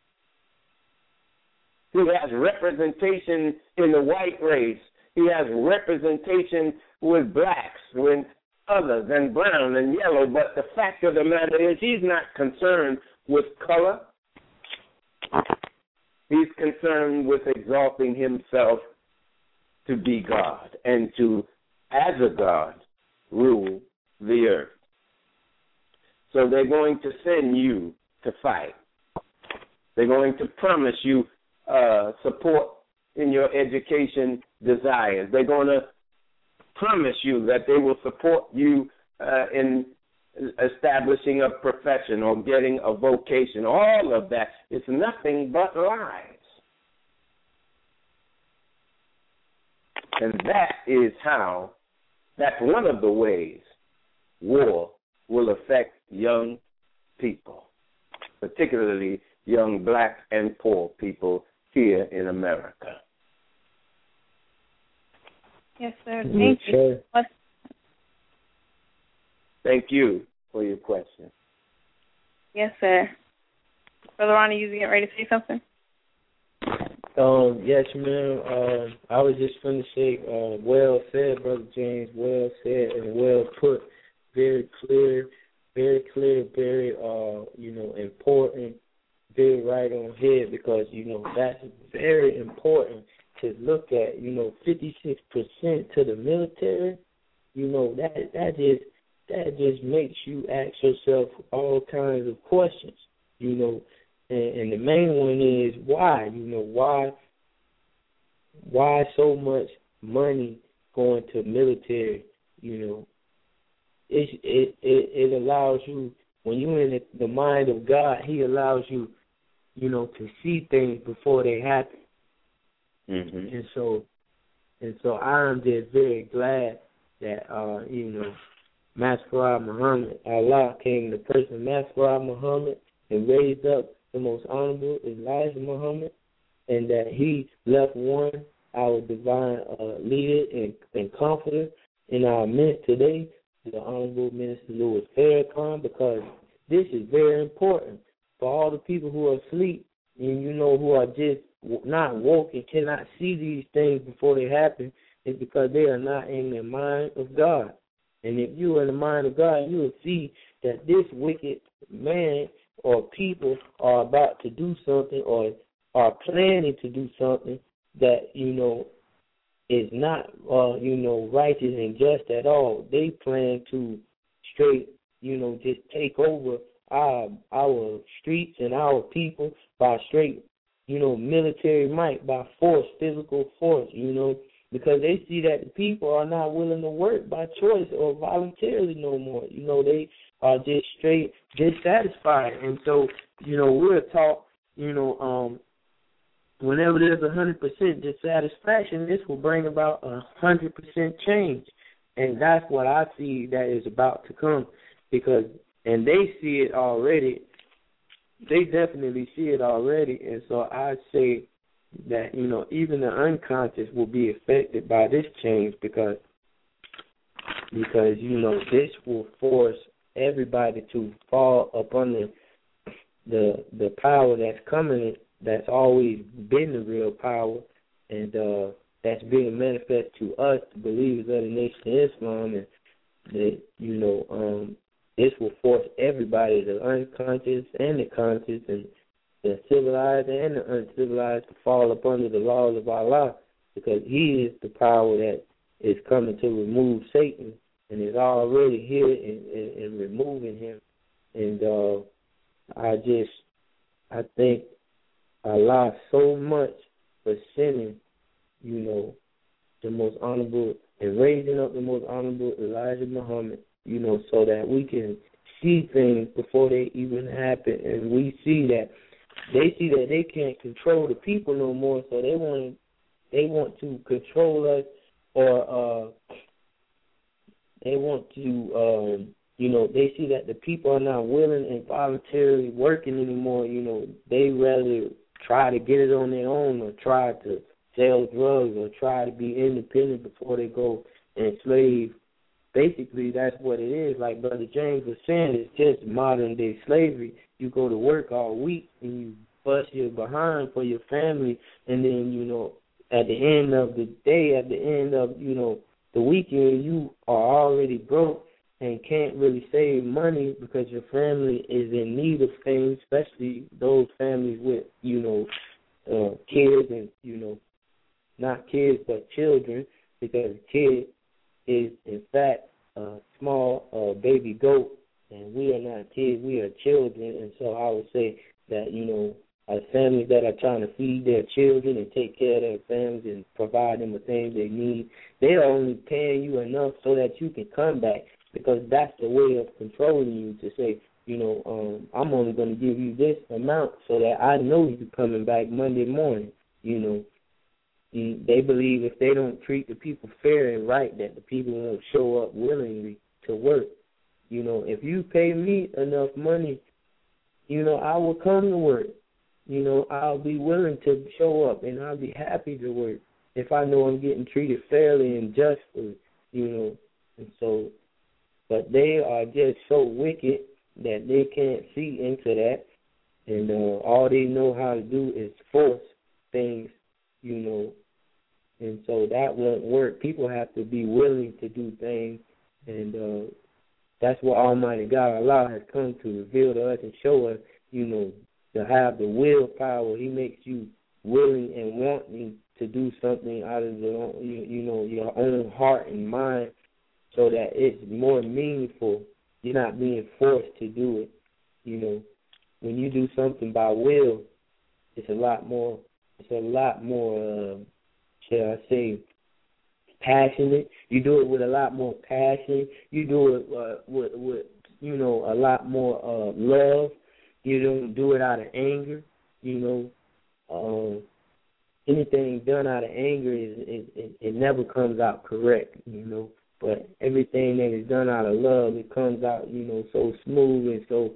He has representation in the white race. He has representation with blacks, with others, and brown and yellow. But the fact of the matter is he's not concerned with color. He's concerned with exalting himself to be God and to, as a God, rule the earth. So they're going to send you to fight. They're going to promise you support in your education desires. They're going to promise you that they will support you in establishing a profession or getting a vocation. All of that is nothing but lies. And that's one of the ways war will affect young people, particularly young black and poor people here in America. Yes, sir. Thank you. Thank you for your question. Yes, sir. Brother Ronnie, you getting ready to say something? Yes, ma'am. I was just going to say, well said, Brother James, well said and well put. Very clear, very, important, very right on head because, that's very important to look at. 56% to the military, that just makes you ask yourself all kinds of questions, and the main one is why, why so much money going to military, it allows you, when you're in the mind of God, he allows you, to see things before they happen. Mm-hmm. And so I'm just very glad that, Master Muhammad, Allah came to person, Master Muhammad, and raised up the most honorable Elijah Muhammad, and that he left one, our divine leader and comforter in our midst today, the Honorable Minister Louis Farrakhan, because this is very important for all the people who are asleep and, who are just not woke and cannot see these things before they happen, is because they are not in the mind of God. And if you are in the mind of God, you will see that this wicked man or people are about to do something or are planning to do something that, is not, righteous and just at all. They plan to straight, just take over our streets and our people by straight, military might, by force, physical force, because they see that the people are not willing to work by choice or voluntarily no more. They are just straight dissatisfied. And so, we're taught, whenever there's 100% dissatisfaction, this will bring about 100% change. And that's what I see that is about to come. And they see it already. They definitely see it already. And so I say that, even the unconscious will be affected by this change because this will force everybody to fall up under the power that's coming, that's always been the real power, and that's being manifest to us, the believers of the Nation of Islam, and that, this will force everybody, the unconscious and the conscious, and the civilized and the uncivilized, to fall up under the laws of Allah, because he is the power that is coming to remove Satan and is already here and removing him. And I thank Allah so much for sending, the most honorable and raising up the most honorable Elijah Muhammad, so that we can see things before they even happen, and we see that they can't control the people no more, so they want to control us, or they want to they see that the people are not willing and voluntarily working anymore. They rather try to get it on their own, or try to sell drugs, or try to be independent before they go and enslave. Basically, that's what it is. Like Brother James was saying, it's just modern-day slavery. You go to work all week, and you bust your behind for your family, and then, at the end of the day, at the end of, the weekend, you are already broke and can't really save money because your family is in need of things, especially those families with, kids and, not kids but children, because a kid is, in fact, a small baby goat, and we are not kids, we are children. And so I would say that, families that are trying to feed their children and take care of their families and provide them with things they need. They're only paying you enough so that you can come back, because that's the way of controlling you, to say, I'm only going to give you this amount so that I know you're coming back Monday morning. They believe if they don't treat the people fair and right, that the people won't show up willingly to work. If you pay me enough money, I will come to work. I'll be willing to show up, and I'll be happy to work if I know I'm getting treated fairly and justly, And so, but they are just so wicked that they can't see into that, and all they know how to do is force things, and so that won't work. People have to be willing to do things, and that's what Almighty God, Allah, has come to reveal to us and show us, to have the willpower. He makes you willing and wanting to do something out of your own heart and mind, so that it's more meaningful. You're not being forced to do it. When you do something by will, it's a lot more, shall I say, passionate. You do it with a lot more passion. You do it with a lot more love. You don't do it out of anger. Anything done out of anger it never comes out correct. But everything that is done out of love, it comes out so smooth and so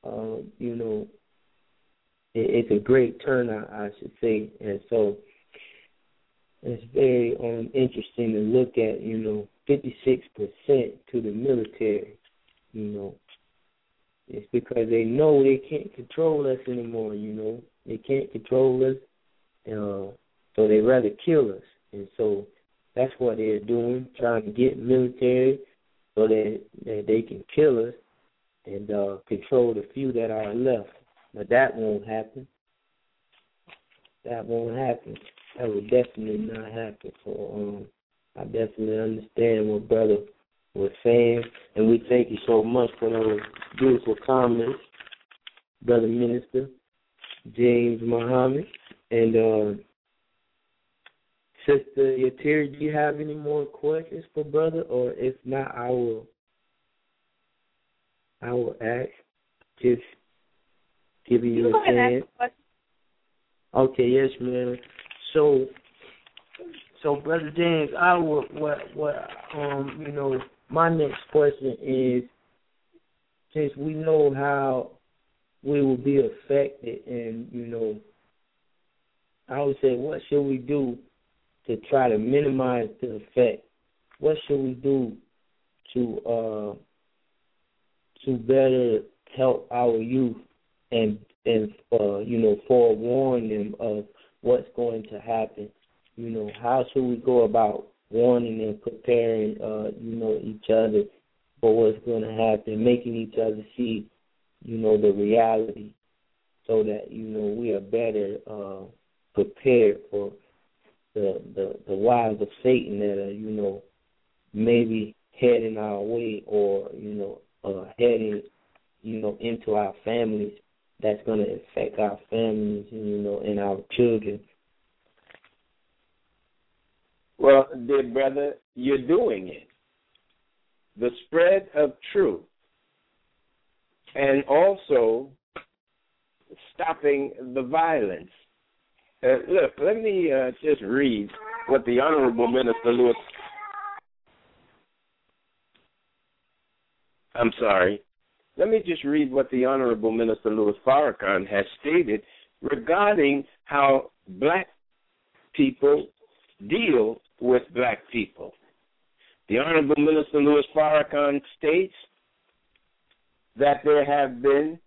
it's a great turnout, I should say. And so it's very interesting to look at, 56% to the military, It's because they know they can't control us anymore, They can't control us, so they rather kill us. And so that's what they're doing, trying to get military so that they can kill us and control the few that are left. But that won't happen. That won't happen. That will definitely not happen. So I definitely understand what brother was saying, and we thank you so much for those beautiful comments, Brother Minister James Muhammad. And Sister Yatiri, do you have any more questions for brother? Or if not, I will ask, just giving you a chance. Okay, yes, ma'am. So Brother James, my next question is, since we know how we will be affected, and I would say, what should we do to try to minimize the effect? What should we do to better help our youth and forewarn them of what's going to happen? How should we go about warning and preparing, each other for what's going to happen, making each other see, the reality, so that, we are better prepared for the wiles of Satan that are, maybe heading our way, or, heading, into our families, that's going to affect our families, and our children. Well, dear brother, you're doing it. The spread of truth, and also stopping the violence. Look, let me just read what the Honorable Minister Louis... I'm sorry. Let me just read what the Honorable Minister Louis Farrakhan has stated regarding how black people deal with black people. The Honorable Minister Louis Farrakhan states that there have been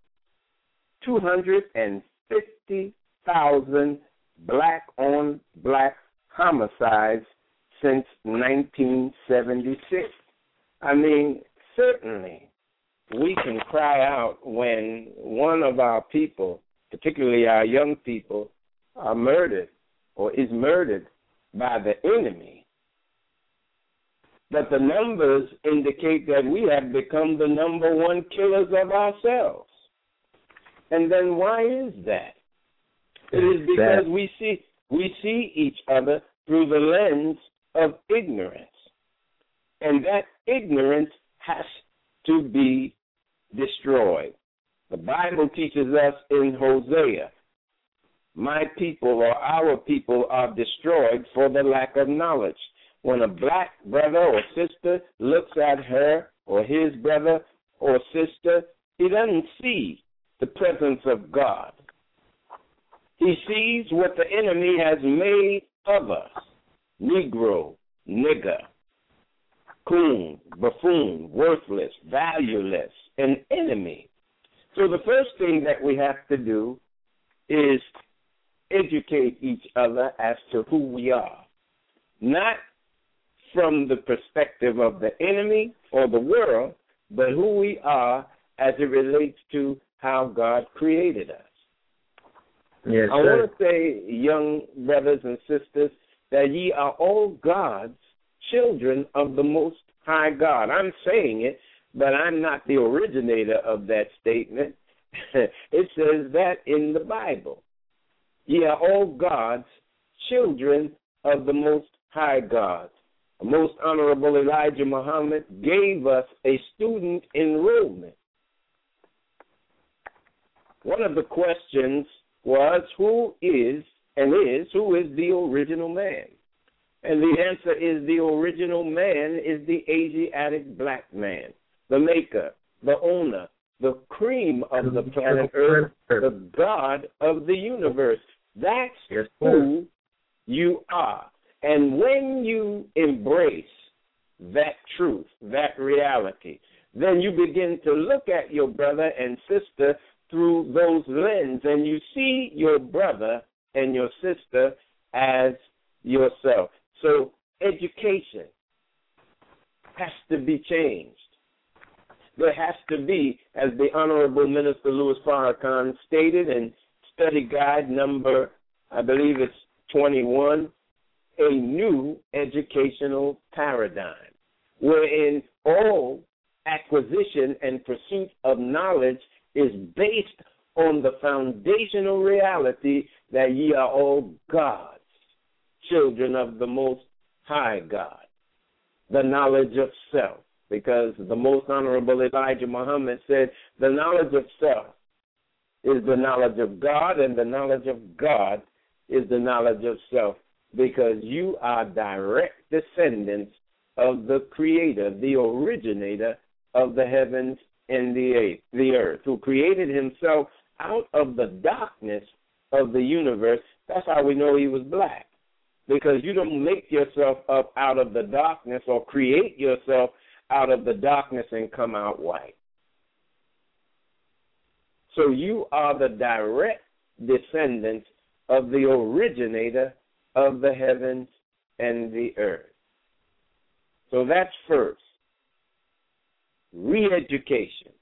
250,000 black-on-black homicides since 1976. I mean, certainly we can cry out when one of our people, particularly our young people, are murdered or is murdered by the enemy. But the numbers indicate that we have become the number one killers of ourselves. And then why is that? It is because we see each other through the lens of ignorance. And that ignorance has to be destroyed. The Bible teaches us in Hosea, my people or our people are destroyed for the lack of knowledge. When a black brother or sister looks at her or his brother or sister, he doesn't see the presence of God. He sees what the enemy has made of us: Negro, nigger, coon, buffoon, worthless, valueless, an enemy. So the first thing that we have to do is educate each other as to who we are, not from the perspective of the enemy or the world, but who we are as it relates to how God created us. Yes, I want to say, young brothers and sisters, that ye are all God's children of the Most High God. I'm saying it, but I'm not the originator of that statement. It says that in the Bible. Ye are all God's children of the Most High God. The Most Honorable Elijah Muhammad gave us a student enrollment. One of the questions was, who is the original man? And the answer is, the original man is the Asiatic black man, the maker, the owner, the cream of the planet Earth, the God of the universe. That's who you are. And when you embrace that truth, that reality, then you begin to look at your brother and sister through those lenses, and you see your brother and your sister as yourself. So education has to be changed. There has to be, as the Honorable Minister Louis Farrakhan stated in study guide number, I believe it's 21, a new educational paradigm wherein all acquisition and pursuit of knowledge is based on the foundational reality that ye are all God's children of the Most High God. The knowledge of self, because the Most Honorable Elijah Muhammad said the knowledge of self is the knowledge of God, and the knowledge of God is the knowledge of self, because you are direct descendants of the Creator, the originator of the heavens and the earth, who created himself out of the darkness of the universe. That's how we know he was black, because you don't make yourself up out of the darkness or create yourself out of the darkness and come out white. So you are the direct descendants of the originator of the heavens and the earth. So that's first. Re-education.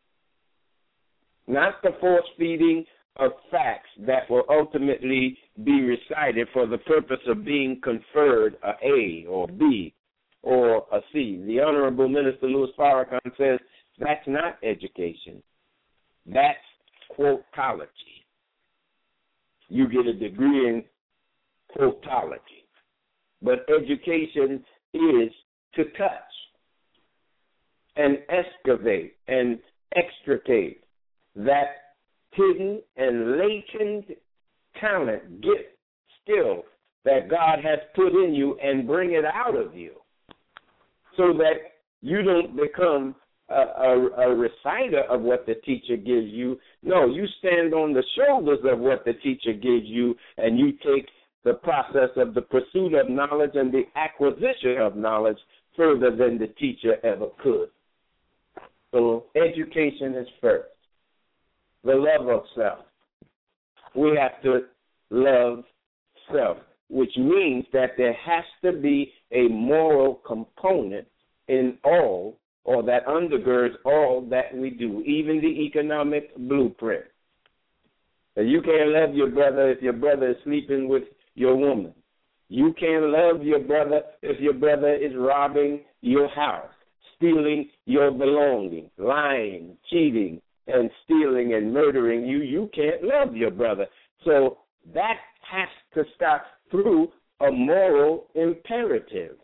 Not the force-feeding of facts that will ultimately be recited for the purpose of being conferred a A or B or a C. The Honorable Minister Louis Farrakhan says that's not education. That's quotology. You get a degree in quotology. But education is to touch and excavate and extricate that hidden and latent talent, gift, skill that God has put in you and bring it out of you, so that you don't become a reciter of what the teacher gives you. No, you stand on the shoulders of what the teacher gives you, and you take the process of the pursuit of knowledge and the acquisition of knowledge further than the teacher ever could. So education is first. The love of self. We have to love self, which means that there has to be a moral component in all, or that undergirds all that we do, even the economic blueprint. You can't love your brother if your brother is sleeping with your woman. You can't love your brother if your brother is robbing your house, stealing your belongings, lying, cheating, and stealing and murdering you. You can't love your brother. So that has to start through a moral imperative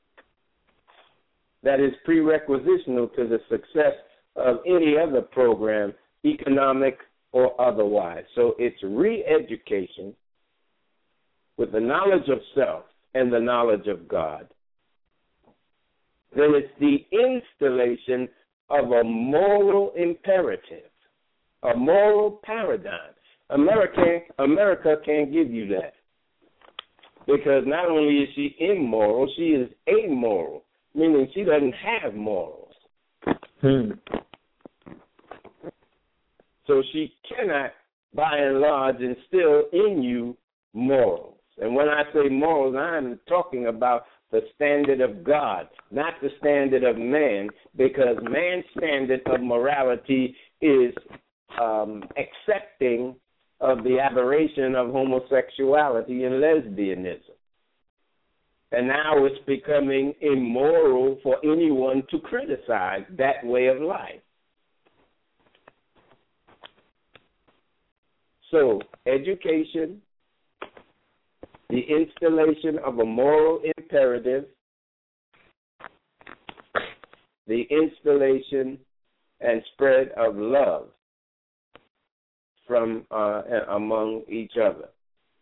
that is prerequisitional to the success of any other program, economic or otherwise. So it's re-education with the knowledge of self and the knowledge of God. Then it's the installation of a moral imperative, a moral paradigm. America can't give you that, because not only is she immoral, she is amoral, meaning she doesn't have morals. So she cannot, by and large, instill in you morals. And when I say morals, I'm talking about the standard of God, not the standard of man, because man's standard of morality is accepting of the aberration of homosexuality and lesbianism. And now it's becoming immoral for anyone to criticize that way of life. So, education, the installation of a moral imperative, the installation and spread of love from among each other.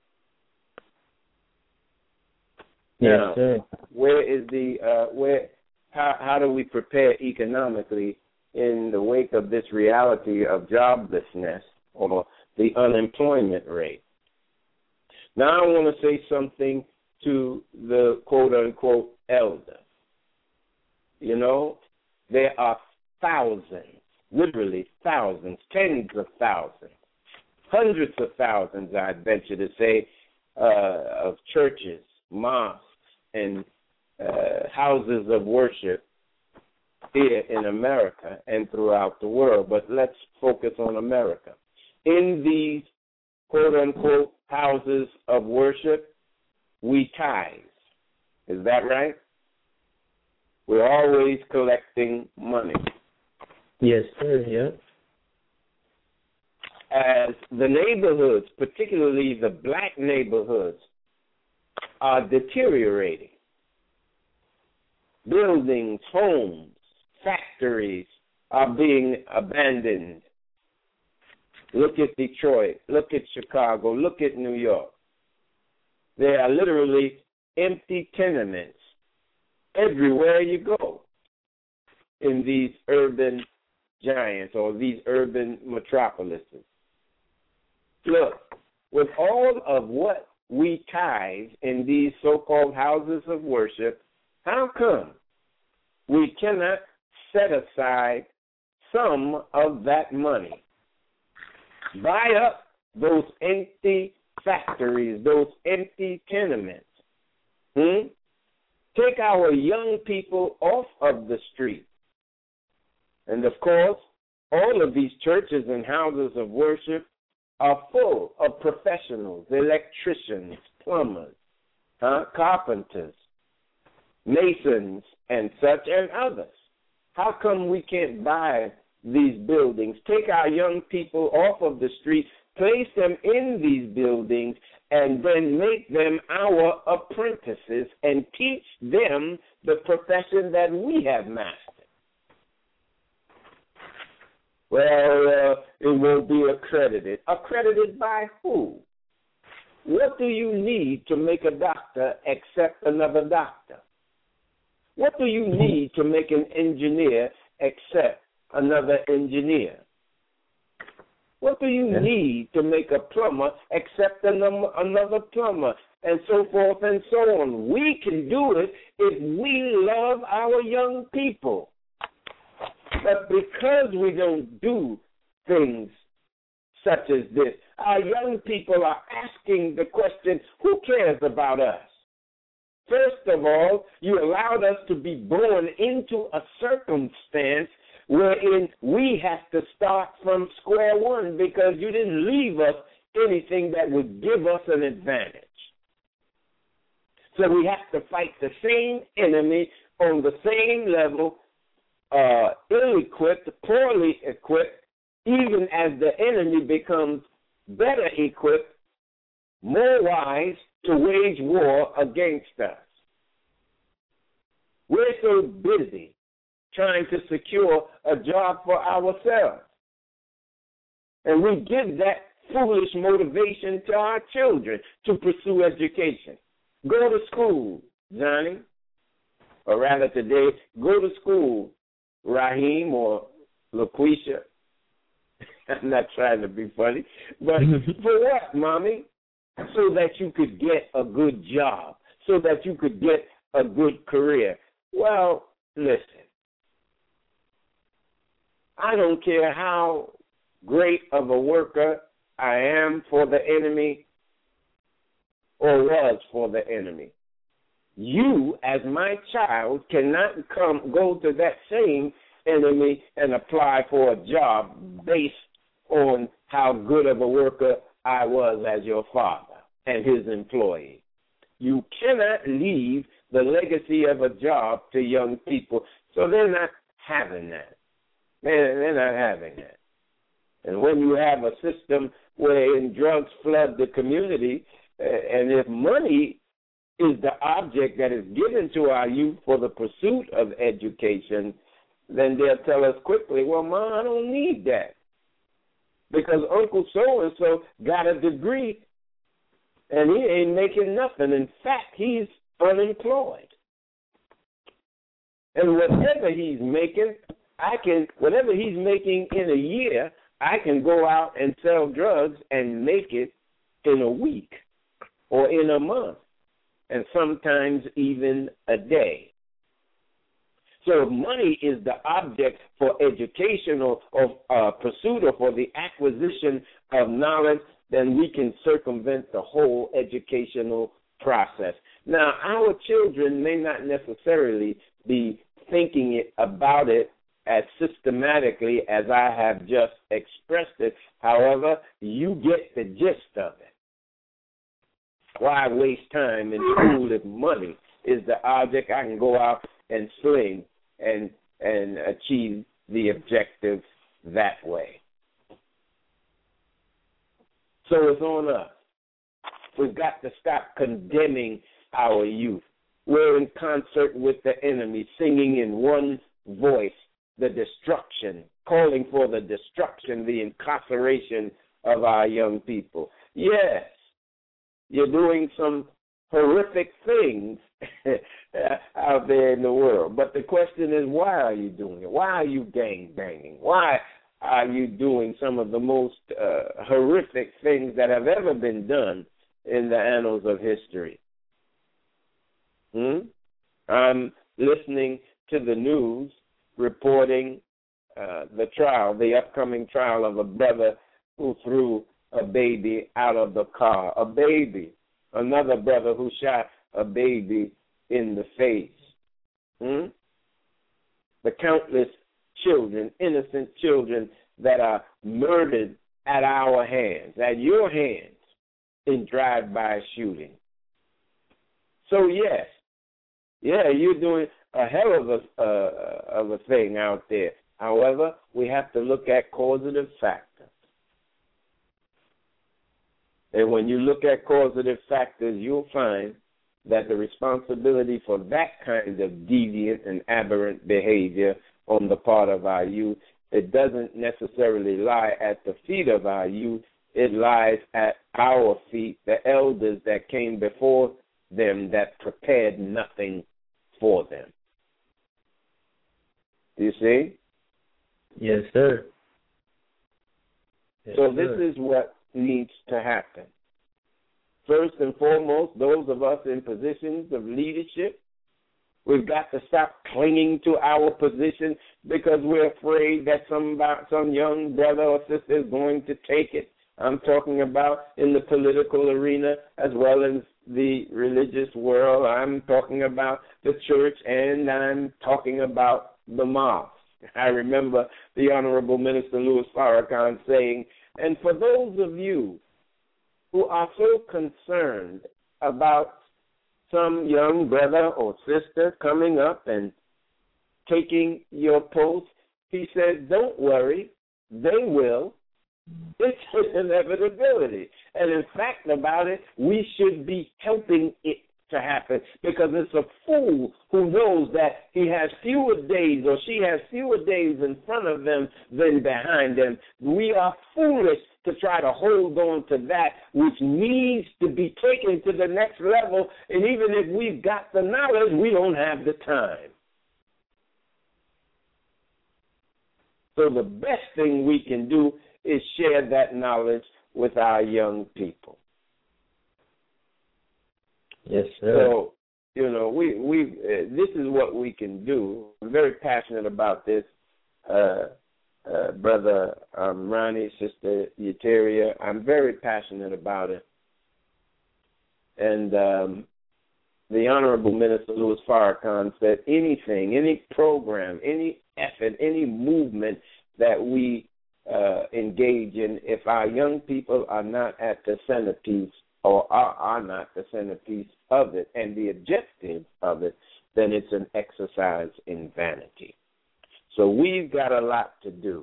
Yes, now, sir. where is the how do we prepare economically in the wake of this reality of joblessness or the unemployment rate? Now I want to say something to the quote-unquote elder. You know, there are thousands, literally thousands, tens of thousands, hundreds of thousands, I'd venture to say, of churches, mosques, and houses of worship here in America and throughout the world. But let's focus on America. In these quote-unquote houses of worship, we tithe. Is that right? We're always collecting money. Yes, sir, yeah. As the neighborhoods, particularly the black neighborhoods, are deteriorating, buildings, homes, factories are being abandoned. Look at Detroit, look at Chicago, look at New York. There are literally empty tenements everywhere you go in these urban giants or these urban metropolises. Look, with all of what we tithe in these so-called houses of worship, how come we cannot set aside some of that money? Buy up those empty factories, those empty tenements. Take our young people off of the street. And, of course, all of these churches and houses of worship are full of professionals, electricians, plumbers, carpenters, masons, and such, and others. How come we can't buy these buildings, take our young people off of the street, place them in these buildings, and then make them our apprentices and teach them the profession that we have mastered? Well, it won't be accredited. Accredited by who? What do you need to make a doctor except another doctor? What do you need to make an engineer except another engineer? What do you need to make a plumber except another plumber, and so forth and so on? We can do it if we love our young people. But because we don't do things such as this, our young people are asking the question, who cares about us? First of all, you allowed us to be born into a circumstance wherein we have to start from square one because you didn't leave us anything that would give us an advantage. So we have to fight the same enemy on the same level, ill-equipped, poorly equipped, even as the enemy becomes better equipped more wise to wage war against us. We're so busy trying to secure a job for ourselves. And we give that foolish motivation to our children to pursue education. Go to school, Johnny. Or rather today, go to school, Raheem or LaQuisha. I'm not trying to be funny. But for what, Mommy? So that you could get a good job, so that you could get a good career. Well, listen. I don't care how great of a worker I am for the enemy or was for the enemy. You, as my child, cannot go to that same enemy and apply for a job based on how good of a worker I was as your father and his employee. You cannot leave the legacy of a job to young people, so they're not having that. They're not having that. And when you have a system where drugs flood the community, and if money is the object that is given to our youth for the pursuit of education, then they'll tell us quickly, well, Ma, I don't need that. Because Uncle so-and-so got a degree, and he ain't making nothing. In fact, he's unemployed. And whatever he's making in a year, I can go out and sell drugs and make it in a week or in a month, and sometimes even a day. So if money is the object for educational or pursuit or for the acquisition of knowledge, then we can circumvent the whole educational process. Now, our children may not necessarily be thinking about it as systematically as I have just expressed it. However, you get the gist of it. Why waste time in school if money is the object I can go out and sling and achieve the objective that way? So it's on us. We've got to stop condemning our youth. We're in concert with the enemy, singing in one voice the destruction, calling for the destruction, the incarceration of our young people. Yes, you're doing some horrific things out there in the world. But the question is, why are you doing it? Why are you gang banging? Why are you doing some of the most horrific things that have ever been done in the annals of history? I'm listening to the news reporting the upcoming trial of a brother who threw a baby out of the car. A baby. Another brother who shot a baby in the face. The countless children, innocent children that are murdered at our hands, at your hands, in drive-by shooting. So yes, you're doing a hell of a thing out there. However, we have to look at causative factors. And when you look at causative factors, you'll find that the responsibility for that kind of deviant and aberrant behavior on the part of our youth, it doesn't necessarily lie at the feet of our youth. It lies at our feet, the elders that came before them that prepared nothing for them. Do you see? Yes, sir. Yes, so sir. This is what needs to happen. First and foremost, those of us in positions of leadership, we've got to stop clinging to our position because we're afraid that some young brother or sister is going to take it. I'm talking about in the political arena as well as the religious world. I'm talking about the church, and I'm talking about the mosque. I remember the Honorable Minister Louis Farrakhan saying, and for those of you who are so concerned about some young brother or sister coming up and taking your post, he said, don't worry, they will. It's an inevitability. And in fact about it, we should be helping it to happen, because it's a fool who knows that he has fewer days, or she has fewer days in front of them than behind them. We are foolish to try to hold on to that which needs to be taken to the next level, and even if we've got the knowledge, we don't have the time. So the best thing we can do is share that knowledge with our young people. Yes, sir. So, we this is what we can do. I'm very passionate about this, Brother Ronnie, Sister Yeteria. I'm very passionate about it. And the Honorable Minister Louis Farrakhan said anything, any program, any effort, any movement that we engage in, if our young people are not at the centerpiece, or are not the centerpiece of it and the objective of it, then it's an exercise in vanity. So we've got a lot to do.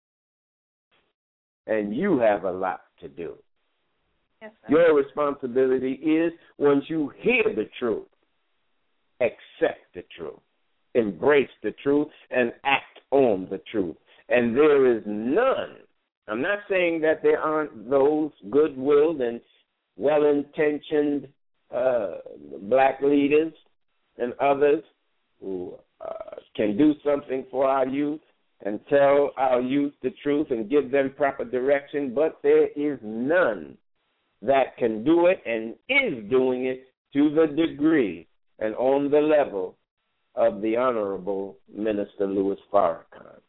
And you have a lot to do. Yes, sir. Your responsibility is, once you hear the truth, accept the truth, embrace the truth, and act on the truth. And there is none. I'm not saying that there aren't those good-willed and well-intentioned black leaders and others who can do something for our youth and tell our youth the truth and give them proper direction, but there is none that can do it and is doing it to the degree and on the level of the Honorable Minister Louis Farrakhan.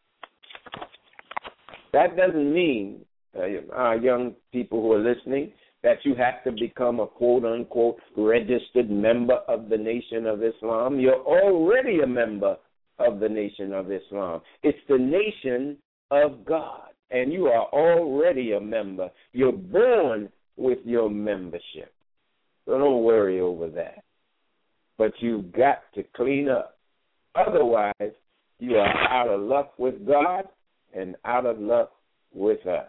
That doesn't mean, our young people who are listening, that you have to become a quote-unquote registered member of the Nation of Islam. You're already a member of the Nation of Islam. It's the nation of God, and you are already a member. You're born with your membership. So don't worry over that. But you've got to clean up. Otherwise, you are out of luck with God and out of luck with us.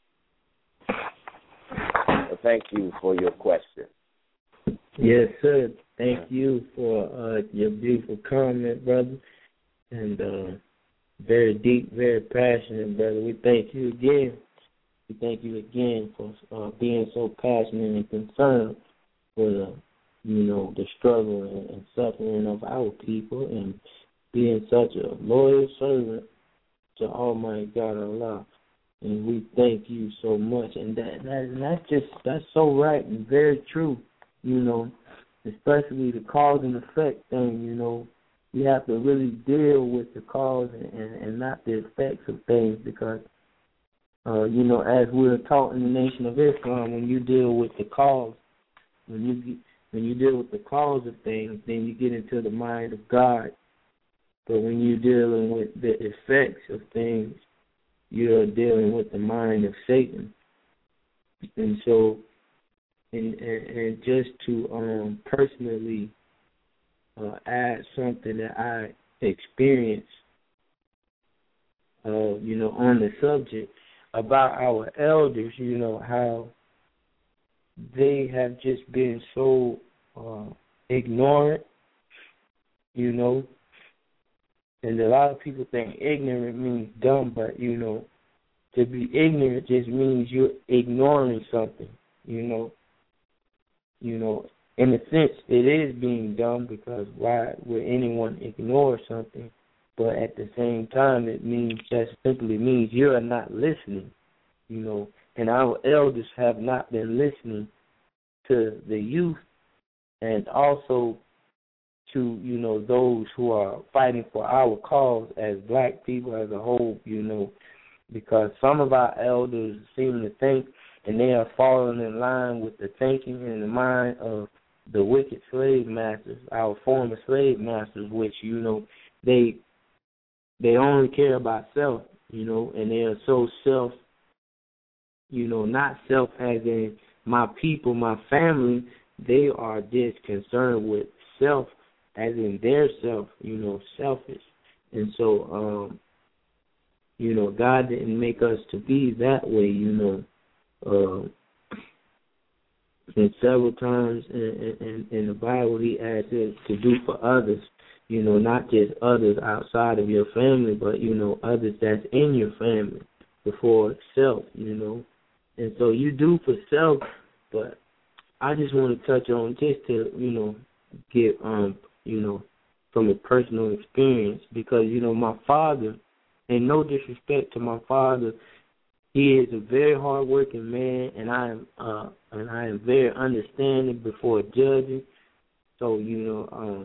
Thank you for your question. Yes, sir. Thank you for your beautiful comment, brother. And very deep, very passionate, brother. We thank you again. We thank you again for being so passionate and concerned for the struggle and suffering of our people, and being such a loyal servant to Almighty God Allah. And we thank you so much. And that's so right and very true, especially the cause and effect thing, we have to really deal with the cause and not the effects of things, because, as we're taught in the Nation of Islam, when you deal with the cause, when you deal with the cause of things, then you get into the mind of God. But when you're dealing with the effects of things, you're dealing with the mind of Satan. And so, and just to personally add something that I experienced, on the subject about our elders, how they have just been so ignorant, and a lot of people think ignorant means dumb, but, to be ignorant just means you're ignoring something, In a sense, it is being dumb, because why would anyone ignore something? But at the same time, that simply means you are not listening, And our elders have not been listening to the youth, and also to, those who are fighting for our cause as black people as a whole, because some of our elders seem to think, and they are falling in line with the thinking and the mind of the wicked slave masters, our former slave masters, which, they only care about self, and they are so self, not self as in my people, my family. They are just concerned with self as in their self, selfish. And so You know, God didn't make us to be that way, you know. And several times in the Bible, he asks us to do for others, you know, not just others outside of your family, but, you know, others that's in your family before self, you know. And so you do for self, but I just want to touch on just to, you know, get, you know, from a personal experience because, you know, my father, and no disrespect to my father, he is a very hard-working man, and I am very understanding before judging. So, you know,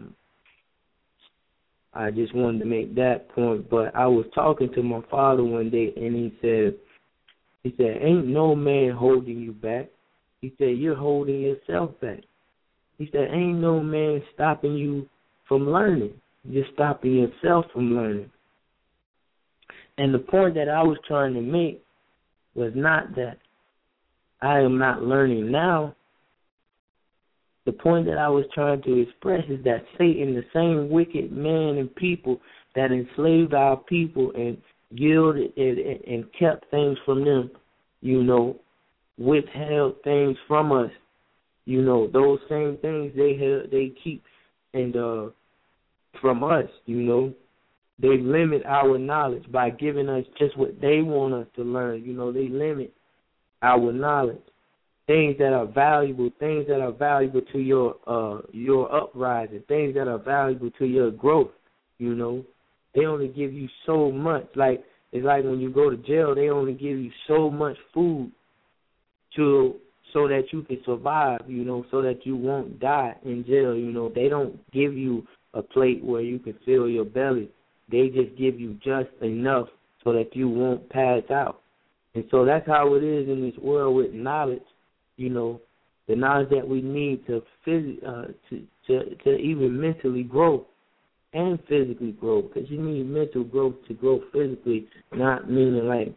I just wanted to make that point. But I was talking to my father one day, and he said, ain't no man holding you back. He said, you're holding yourself back. He said, ain't no man stopping you from learning. You're stopping yourself from learning. And the point that I was trying to make was not that I am not learning now. The point that I was trying to express is that Satan, the same wicked man and people that enslaved our people and yielded and kept things from them, you know, withheld things from us, you know, those same things they keep and from us, you know. They limit our knowledge by giving us just what they want us to learn. You know, they limit our knowledge. Things that are valuable to your uprising, things that are valuable to your growth, you know. They only give you so much. Like, it's like when you go to jail, they only give you so much food so that you can survive, you know, so that you won't die in jail, you know. They don't give you a plate where you can fill your belly. They just give you just enough so that you won't pass out. And so that's how it is in this world with knowledge, you know, the knowledge that we need to even mentally grow and physically grow, because you need mental growth to grow physically, not meaning like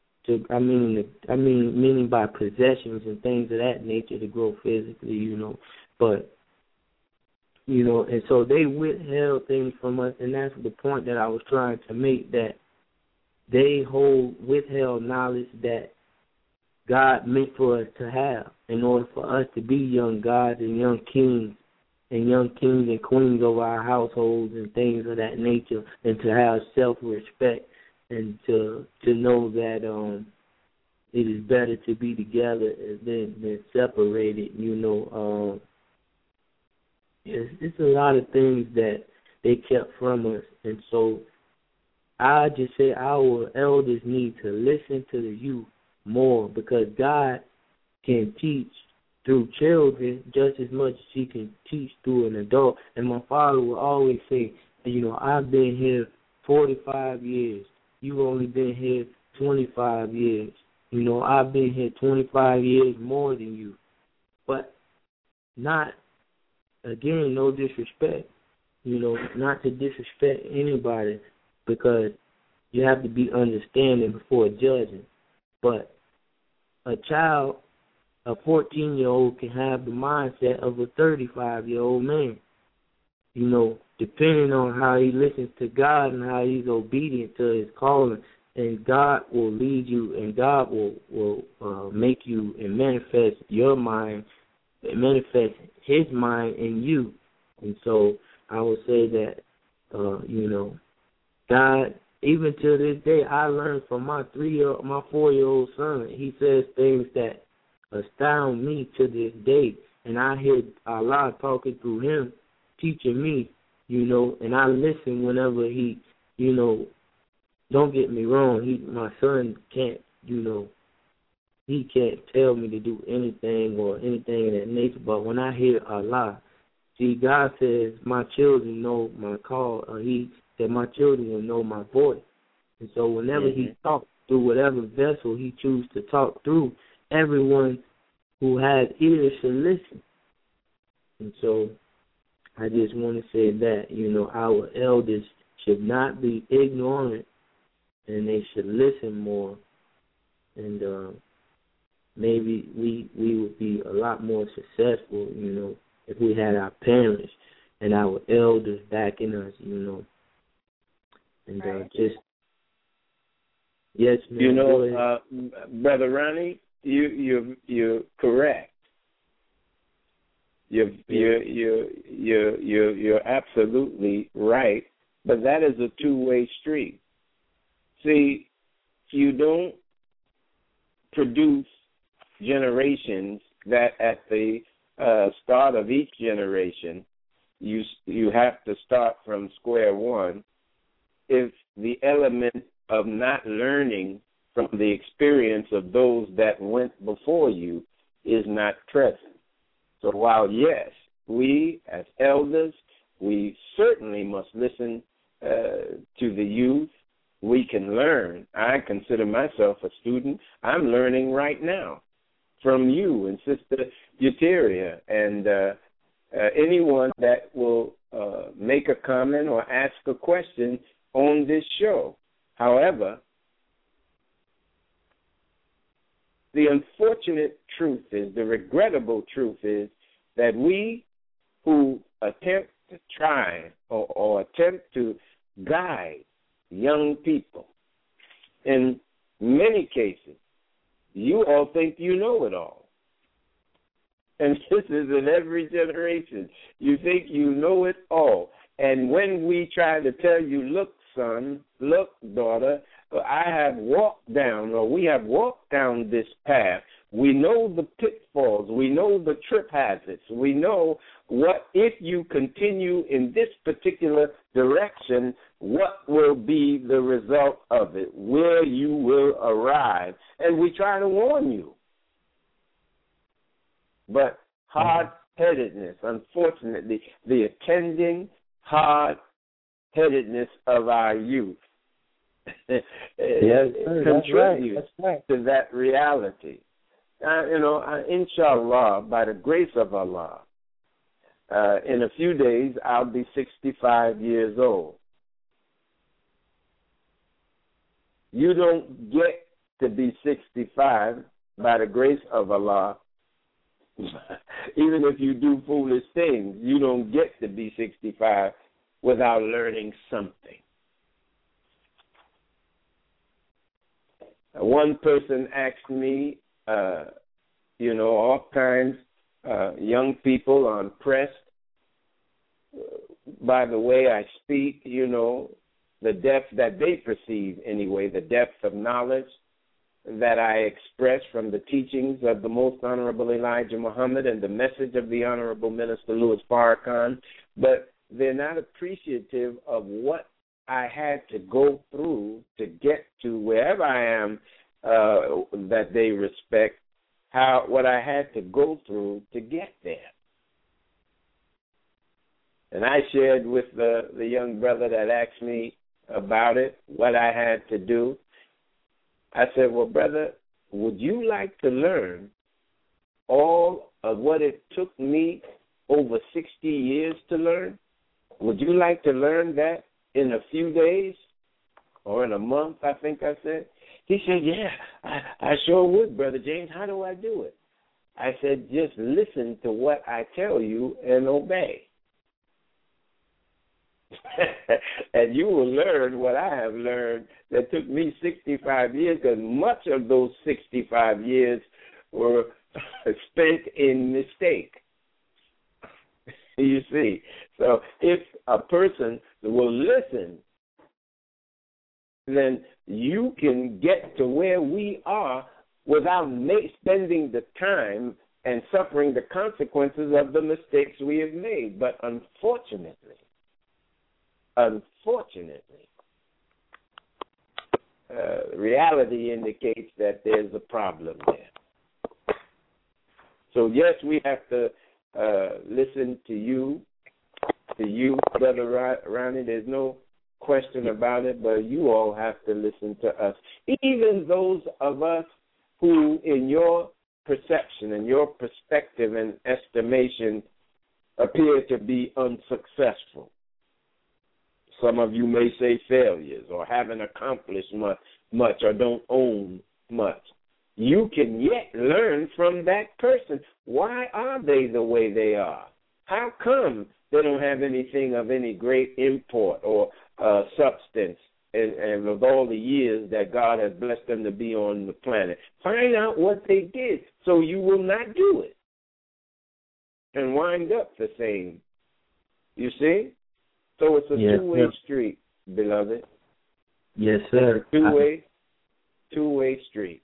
meaning by possessions and things of that nature to grow physically, you know. But you know, and so they withheld things from us, and that's the point that I was trying to make, that they withheld knowledge that God meant for us to have in order for us to be young gods and young kings and queens over our households and things of that nature, and to have self-respect and to know that it is better to be together than separated, you know. It's a lot of things that they kept from us. And so I just say our elders need to listen to the youth more, because God can teach through children just as much as he can teach through an adult. And my father will always say, you know, I've been here 45 years. You've only been here 25 years. You know, I've been here 25 years more than you. But not, again, no disrespect, you know, not to disrespect anybody, because you have to be understanding before judging. But a child, a 14-year-old, can have the mindset of a 35-year-old man, you know, depending on how he listens to God and how he's obedient to his calling. And God will lead you, and God will make you and manifest your mind, manifest his mind in you. And so I would say that, you know, God, even to this day, I learned from my 4-year-old son. He says things that astound me to this day. And I hear Allah talking through him, teaching me, you know, and I listen whenever he, you know, don't get me wrong, my son can't, you know, he can't tell me to do anything or anything of that nature. But when I hear Allah, see, God says my children know my call. He said my children will know my voice. And so whenever he talks through whatever vessel he chooses to talk through, everyone who has ears should listen. And so I just want to say that, you know, our elders should not be ignorant, and they should listen more. And maybe we would be a lot more successful, you know, if we had our parents and our elders backing us, you know. And Yes, man. You know, Brother Ronnie, you're correct. You're absolutely right. But that is a two-way street. See, you don't produce generations that at the start of each generation you have to start from square one if the element of not learning from the experience of those that went before you is not present. So while, yes, we as elders, we certainly must listen to the youth, we can learn. I consider myself a student. I'm learning right now from you and Sister Euteria and anyone that will make a comment or ask a question on this show. However, the unfortunate truth is, the regrettable truth is, that we who attempt to try or attempt to guide young people, in many cases, you all think you know it all. And this is in every generation. You think you know it all. And when we try to tell you, look, son, look, daughter, I have walked down, or we have walked down this path. We know the pitfalls. We know the trip hazards. We know what, if you continue in this particular direction, what will be the result of it, where you will arrive. And we try to warn you. But hard-headedness, unfortunately, the attending hard-headedness of our youth contributes to that reality. Inshallah, by the grace of Allah, in a few days, I'll be 65 years old. You don't get to be 65 by the grace of Allah. Even if you do foolish things, you don't get to be 65 without learning something. One person asked me, all kinds, young people are impressed by the way I speak, the depth that they perceive anyway, the depth of knowledge that I express from the teachings of the Most Honorable Elijah Muhammad and the message of the Honorable Minister Louis Farrakhan, but they're not appreciative of what I had to go through to get to wherever I am that they respect, what I had to go through to get there. And I shared with the young brother that asked me about it, what I had to do. I said, well, brother, would you like to learn all of what it took me over 60 years to learn? Would you like to learn that in a few days or in a month, I think I said? He said, yeah, I sure would, Brother James. How do I do it? I said, just listen to what I tell you and obey. And you will learn what I have learned that took me 65 years, because much of those 65 years were spent in mistake. You see, so if a person will listen, then you can get to where we are without spending the time and suffering the consequences of the mistakes we have made. But unfortunately, reality indicates that there's a problem there. So yes, we have to listen to you, Brother Ronnie. There's no question about it, but you all have to listen to us. Even those of us who, in your perception and your perspective and estimation, appear to be unsuccessful. Some of you may say failures or haven't accomplished much or don't own much. You can yet learn from that person. Why are they the way they are? How come they don't have anything of any great import or substance and of all the years that God has blessed them to be on the planet. Find out what they did so you will not do it and wind up the same. You see? So it's a two-way street, beloved. Yes, sir. Two-way street.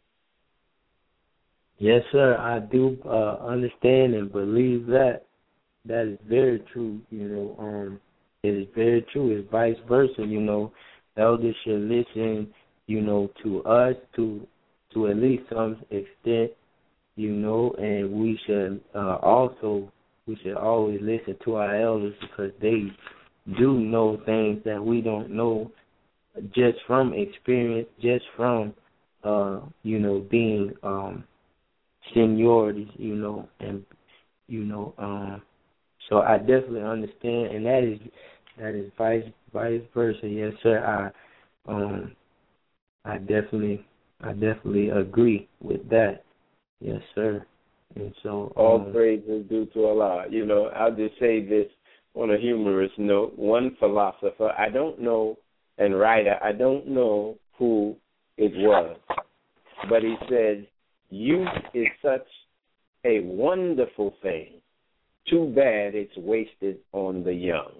Yes, sir. I do understand and believe that. That is very true. It is very true. It's vice versa. Elders should listen, to us to at least some extent, and we should always listen to our elders because they do know things that we don't know just from experience, just from being seniorities, so I definitely understand, and that is vice versa. Yes, sir. I definitely agree with that. Yes, sir. And so all praise is due to Allah. I'll just say this on a humorous note. One philosopher, I don't know, and writer, I don't know who it was, but he said, "Youth is such a wonderful thing. Too bad it's wasted on the young."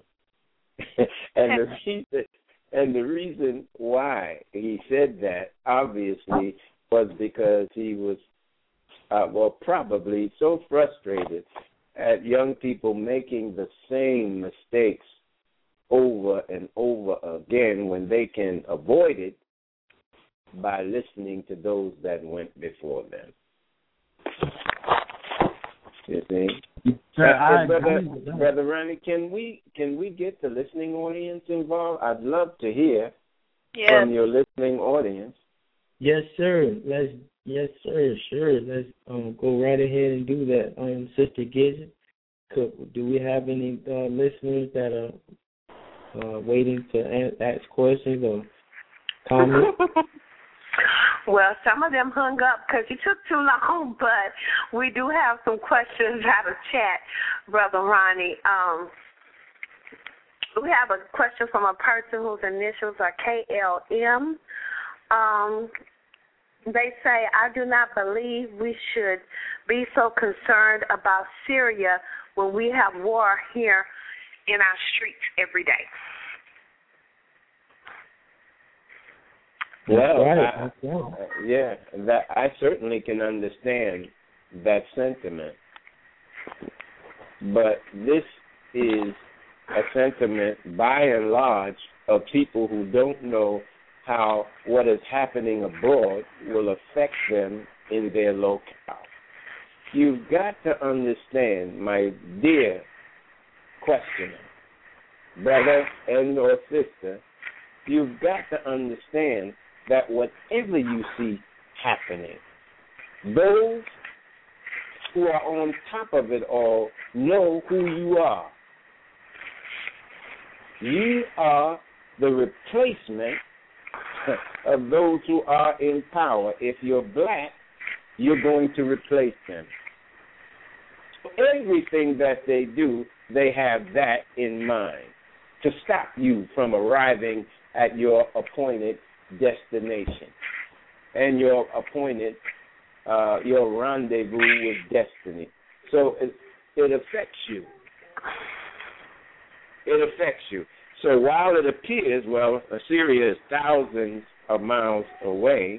and the reason why he said that obviously was because he was probably so frustrated at young people making the same mistakes over and over again when they can avoid it by listening to those that went before them. You see? Brother Ronnie, can we get the listening audience involved? I'd love to hear from your listening audience. Yes, sir. Yes, sir. Sure. Let's go right ahead and do that. Sister Gidget, do we have any listeners that are waiting to ask questions or comments? Well, some of them hung up because you took too long, but we do have some questions out of chat, Brother Ronnie. We have a question from a person whose initials are KLM. They say, "I do not believe we should be so concerned about Syria when we have war here in our streets every day." Well, that I certainly can understand that sentiment, but this is a sentiment, by and large, of people who don't know how what is happening abroad will affect them in their locale. You've got to understand, my dear questioner, brother and or sister, you've got to understand that whatever you see happening, those who are on top of it all know who you are. You are the replacement of those who are in power. If you're black, you're going to replace them. So everything that they do, they have that in mind to stop you from arriving at your appointed destination and your appointed your rendezvous with destiny. So it affects you. It affects you. So while it appears, Syria is thousands of miles away,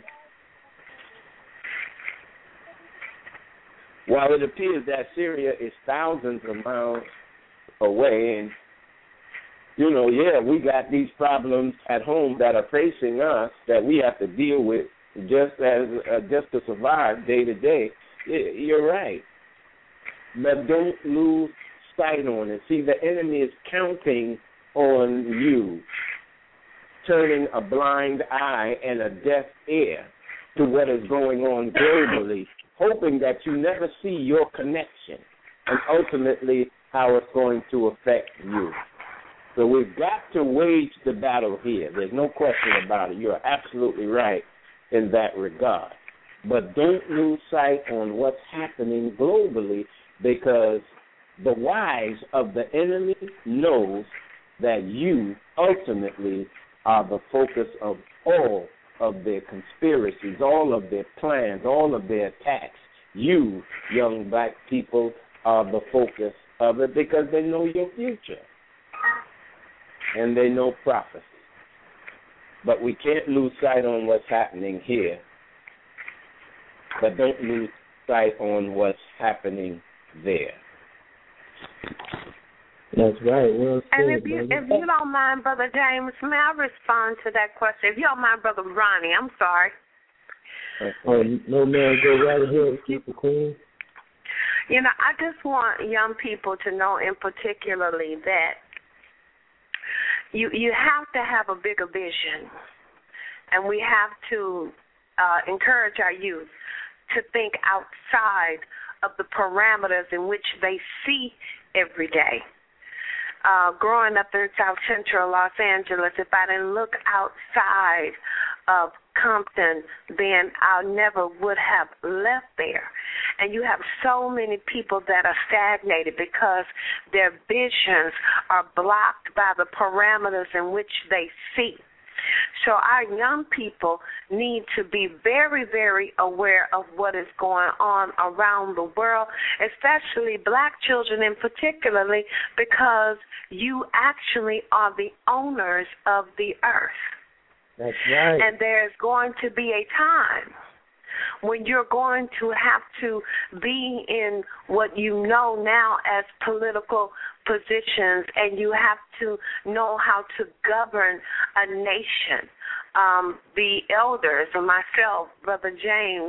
while it appears that Syria is thousands of miles away, and we got these problems at home that are facing us that we have to deal with just to survive day to day. You're right. But don't lose sight on it. See, the enemy is counting on you, turning a blind eye and a deaf ear to what is going on globally, hoping that you never see your connection and ultimately how it's going to affect you. So we've got to wage the battle here. There's no question about it. You're absolutely right in that regard. But don't lose sight on what's happening globally, because the wise of the enemy knows that you ultimately are the focus of all of their conspiracies, all of their plans, all of their attacks. You, young black people, are the focus of it because they know your future and they know prophecy. But we can't lose sight on what's happening here, but don't lose sight on what's happening there. That's right. Well said, and if you don't mind, Brother James, may I respond to that question? If you don't mind, Brother Ronnie, I'm sorry. Oh, no, man, go right ahead, keep it clean. You know, I just want young people to know in particularly that you have to have a bigger vision, and we have to encourage our youth to think outside of the parameters in which they see every day. Growing up in South Central Los Angeles, if I didn't look outside of Compton, then I never would have left there. And you have so many people that are stagnated because their visions are blocked by the parameters in which they see. So our young people need to be very, very aware of what is going on around the world, especially black children in particularly, because you actually are the owners of the earth. That's right. And there's going to be a time when you're going to have to be in what you know now as political positions, and you have to know how to govern a nation. The elders and myself, Brother James,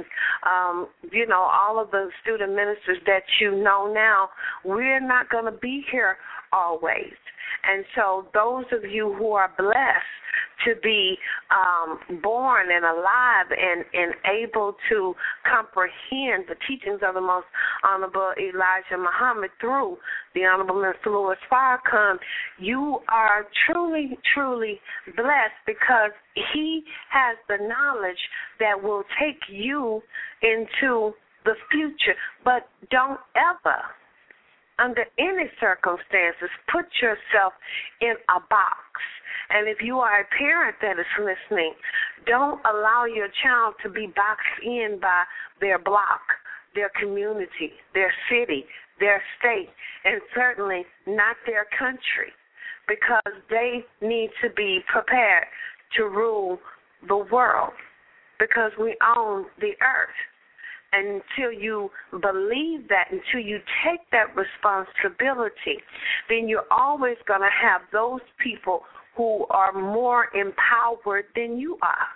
all of the student ministers that you know now, we're not going to be here always. And so those of you who are blessed to be born and alive and able to comprehend the teachings of the Most Honorable Elijah Muhammad through the Honorable Mr. Louis Farrakhan, you are truly, truly blessed because he has the knowledge that will take you into the future. But don't ever, under any circumstances, put yourself in a box. And if you are a parent that is listening, don't allow your child to be boxed in by their block, their community, their city, their state, and certainly not their country, because they need to be prepared to rule the world because we own the earth. And until you believe that, until you take that responsibility, then you're always going to have those people who are more empowered than you are.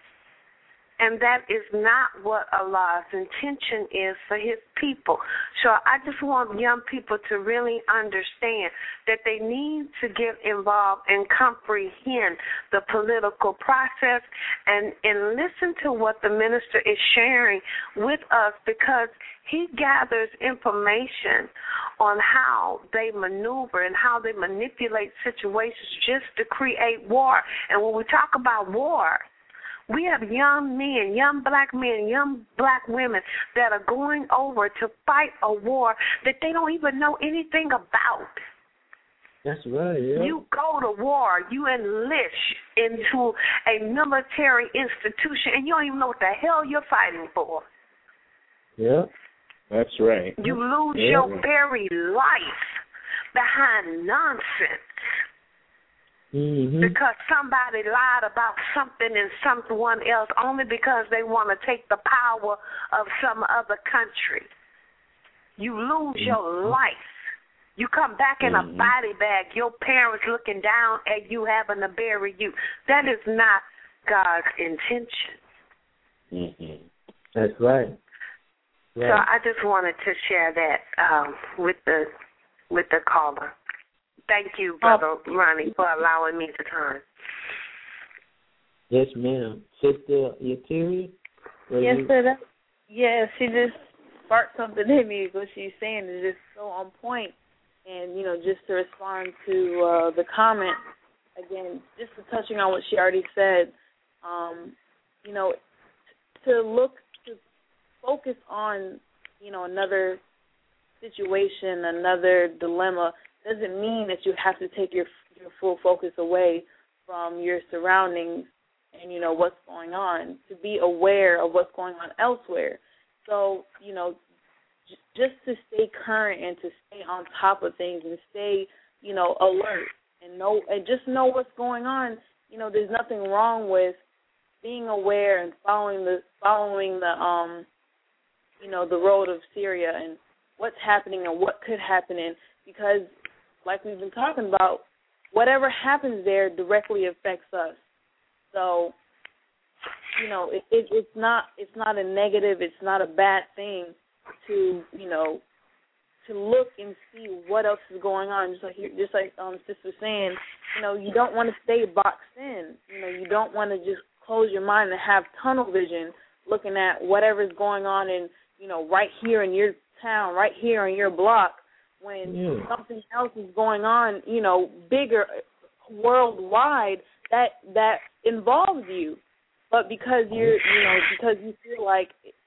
And that is not what Allah's intention is for his people. So I just want young people to really understand that they need to get involved and comprehend the political process and listen to what the minister is sharing with us, because he gathers information on how they maneuver and how they manipulate situations just to create war. And when we talk about war, we have young men, young black men, young black women that are going over to fight a war that they don't even know anything about. That's right, yeah. You go to war, you enlist into a military institution, and you don't even know what the hell you're fighting for. Yeah. That's right. You lose your very life behind nonsense. Mm-hmm. Because somebody lied about something and someone else only because they want to take the power of some other country. You lose your life. You come back in a body bag, your parents looking down at you having to bury you. That is not God's intention. Mm-hmm. That's right. So I just wanted to share that with the caller. Thank you, Brother Ronnie, for allowing me the time. Yes, ma'am. Sister Yatiri? Yes, sir. Yeah, she just sparked something in me. What she's saying is just so on point. And, just to respond to the comment, again, just touching on what she already said, to focus on, another situation, another dilemma, doesn't mean that you have to take your full focus away from your surroundings and, what's going on, to be aware of what's going on elsewhere. So, just to stay current and to stay on top of things and stay, alert and just know what's going on. There's nothing wrong with being aware and following the the road of Syria and what's happening and what could happen in, because like we've been talking about, whatever happens there directly affects us. So, it's not a negative, it's not a bad thing to to look and see what else is going on. Just like Sister was saying, you don't want to stay boxed in. You don't want to just close your mind and have tunnel vision, looking at whatever's going on in right here in your town, right here in your block, when something else is going on, bigger, worldwide, that involves you. But because because you feel like,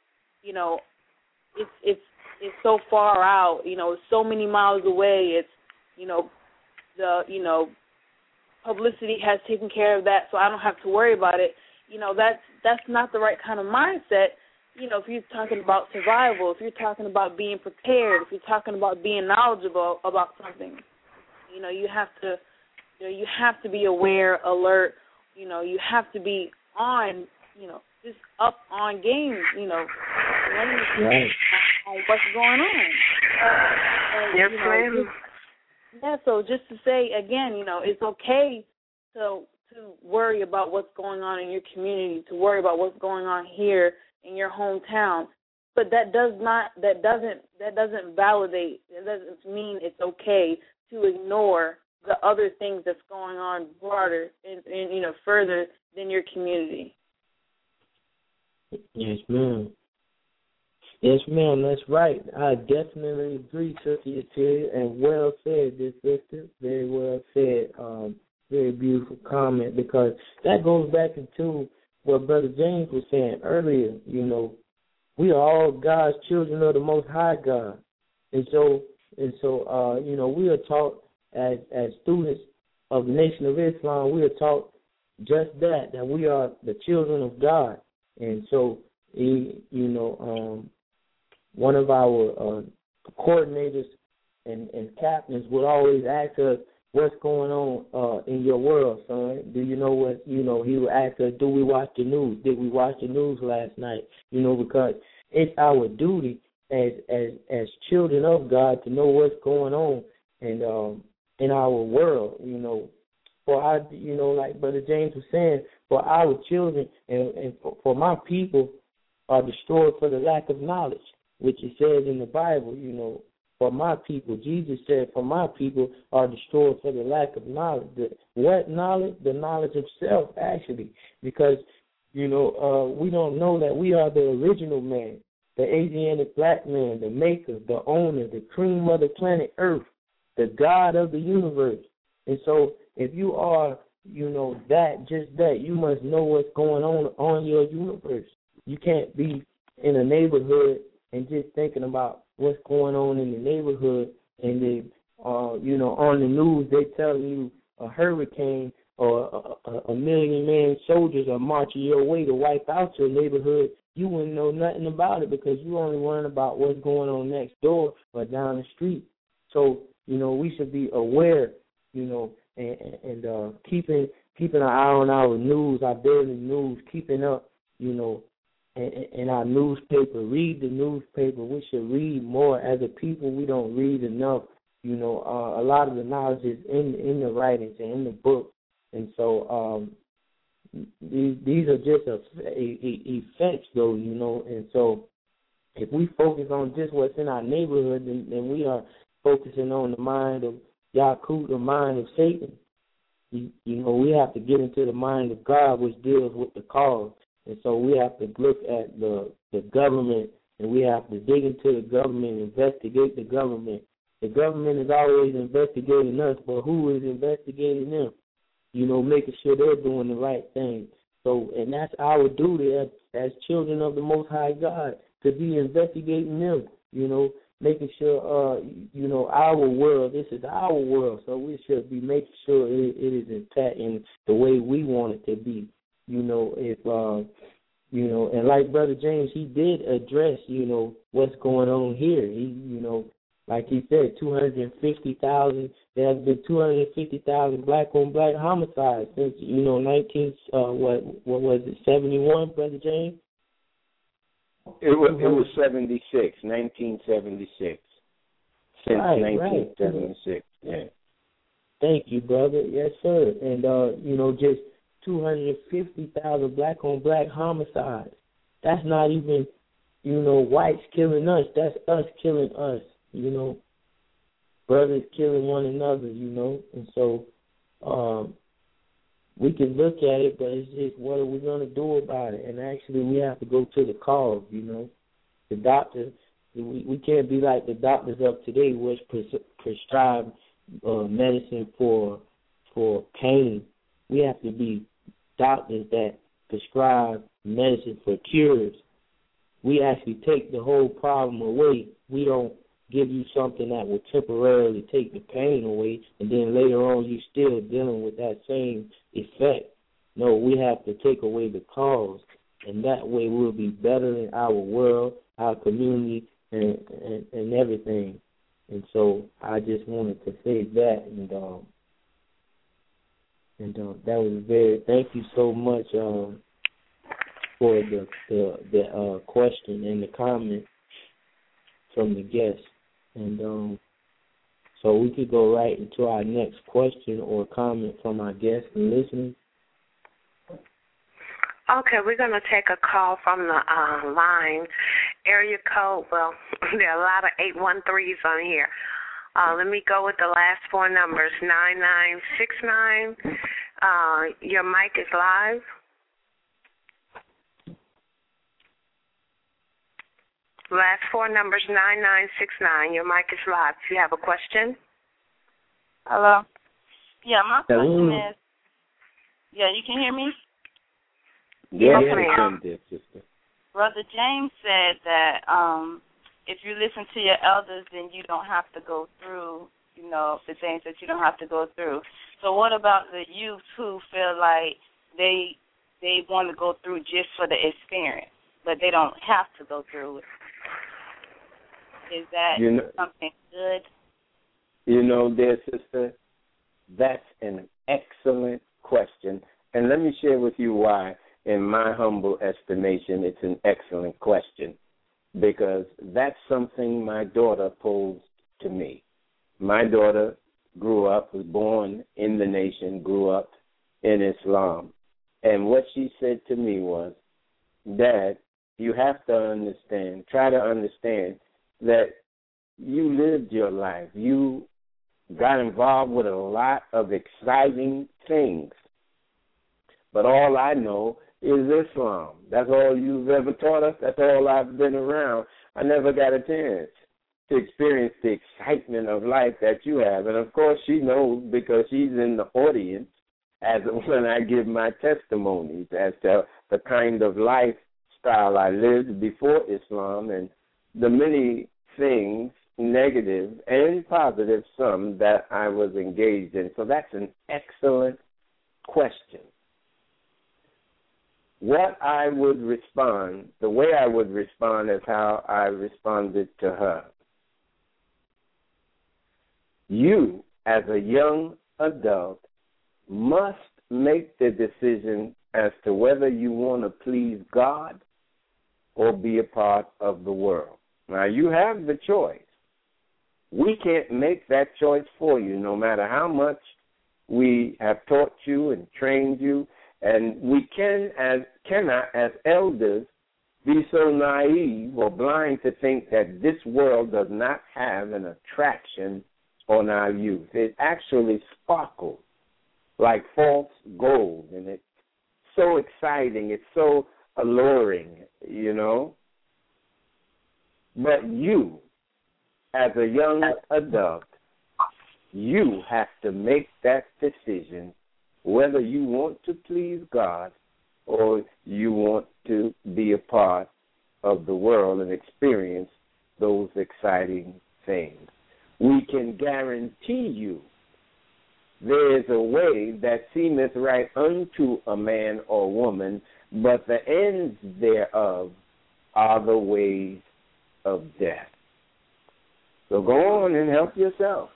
it's so far out, so many miles away, it's, the publicity has taken care of that, so I don't have to worry about it. That's not the right kind of mindset. If you're talking about survival, if you're talking about being prepared, if you're talking about being knowledgeable about something, you have to be aware, alert. You have to be on, just up on game. Right. On what's going on. Yes, ma'am. Yeah. So just to say again, it's okay to worry about what's going on in your community, to worry about what's going on here in your hometown, but that doesn't validate. It doesn't mean it's okay to ignore the other things that's going on broader and further than your community. Yes, ma'am. Yes, ma'am, that's right. I definitely agree, Sister Yatiria, and well said, this sister. Very well said. Very beautiful comment, because that goes back into what Brother James was saying earlier. We are all God's children of the Most High God, and so we are taught as students of the Nation of Islam. We are taught just that we are the children of God, and so one of our coordinators and captains would always ask us, "What's going on in your world, son? Do you know what?" He would ask us, "Do we watch the news? Did we watch the news last night?" Because it's our duty as children of God to know what's going on and in our world. For our, like Brother James was saying, for our children and for my people are destroyed for the lack of knowledge, which it says in the Bible. For my people, Jesus said, for my people are destroyed for the lack of knowledge. What knowledge? The knowledge of self, actually. Because, we don't know that we are the original man, the Asiatic black man, the maker, the owner, the cream of the planet Earth, the God of the universe. And so if you are, just that, you must know what's going on your universe. You can't be in a neighborhood and just thinking about what's going on in the neighborhood, and then, on the news they tell you a hurricane or a million-man soldiers are marching your way to wipe out your neighborhood. You wouldn't know nothing about it because you only learn about what's going on next door or down the street. So, we should be aware, and keeping an eye on our news, our daily news, keeping up, in our newspaper. Read the newspaper. We should read more. As a people, we don't read enough. A lot of the knowledge is in the writings and in the books. And so these are just effects, though, And so if we focus on just what's in our neighborhood, then we are focusing on the mind of Yakut, the mind of Satan. We have to get into the mind of God, which deals with the cause. And so we have to look at the government, and we have to dig into the government, investigate the government. The government is always investigating us, but who is investigating them? Making sure they're doing the right thing. So, and that's our duty as children of the Most High God, to be investigating them, making sure, our world, this is our world, so we should be making sure it is intact in the way we want it to be. And like Brother James, he did address, what's going on here. He, like he said, 250,000. There has been 250,000 black-on-black homicides since, 71, Brother James? It was 1976. Since 1976, right. Yeah. Thank you, brother. Yes, sir. And, just 250,000 black-on-black homicides. That's not even, whites killing us. That's us killing us, Brothers killing one another, And so we can look at it, but it's just what are we going to do about it? And actually we have to go to the cause, The doctor, we can't be like the doctors of today, which prescribe medicine for pain. We have to be doctors that prescribe medicine for cures. We actually take the whole problem away. We don't give you something that will temporarily take the pain away, and then later on you're still dealing with that same effect. No, we have to take away the cause, and that way we'll be better in our world, our community, and everything. And so I just wanted to say that, and that was thank you so much for the question and the comment from the guest. And so we could go right into our next question or comment from our guests and listeners. Okay, we're going to take a call from the line. Area code, well, there are a lot of 813s on here. Let me go with the last four numbers, 9969. Your mic is live. Last four numbers, 9969. Your mic is live. If you have a question. Hello? Yeah, my question is, you can hear me? Yeah, sister. Brother James said that if you listen to your elders, then you don't have to go through, the things that you don't have to go through. So what about the youth who feel like they want to go through just for the experience, but they don't have to go through it? Is that something good? Dear sister, that's an excellent question. And let me share with you why, in my humble estimation, it's an excellent question. Because that's something my daughter posed to me. My daughter grew up, was born in the nation, grew up in Islam. And what she said to me was, Dad, you have to understand, try to understand that you lived your life. You got involved with a lot of exciting things. But all I know is Islam. That's all you've ever taught us. That's all I've been around. I never got a chance to experience the excitement of life that you have. And, of course, she knows because she's in the audience as when I give my testimonies as to the kind of lifestyle I lived before Islam and the many things, negative and positive, some that I was engaged in. So that's an excellent question. What I would respond, the way I would respond is how I responded to her. You, as a young adult, must make the decision as to whether you want to please God or be a part of the world. Now, you have the choice. We can't make that choice for you, no matter how much we have taught you and trained you. And we cannot, as elders, be so naive or blind to think that this world does not have an attraction on our youth. It actually sparkles like false gold, and it's so exciting. It's so alluring, But you, as a young adult, you have to make that decision whether you want to please God or you want to be a part of the world and experience those exciting things. We can guarantee you there is a way that seemeth right unto a man or woman, but the ends thereof are the ways of death. So go on and help yourself.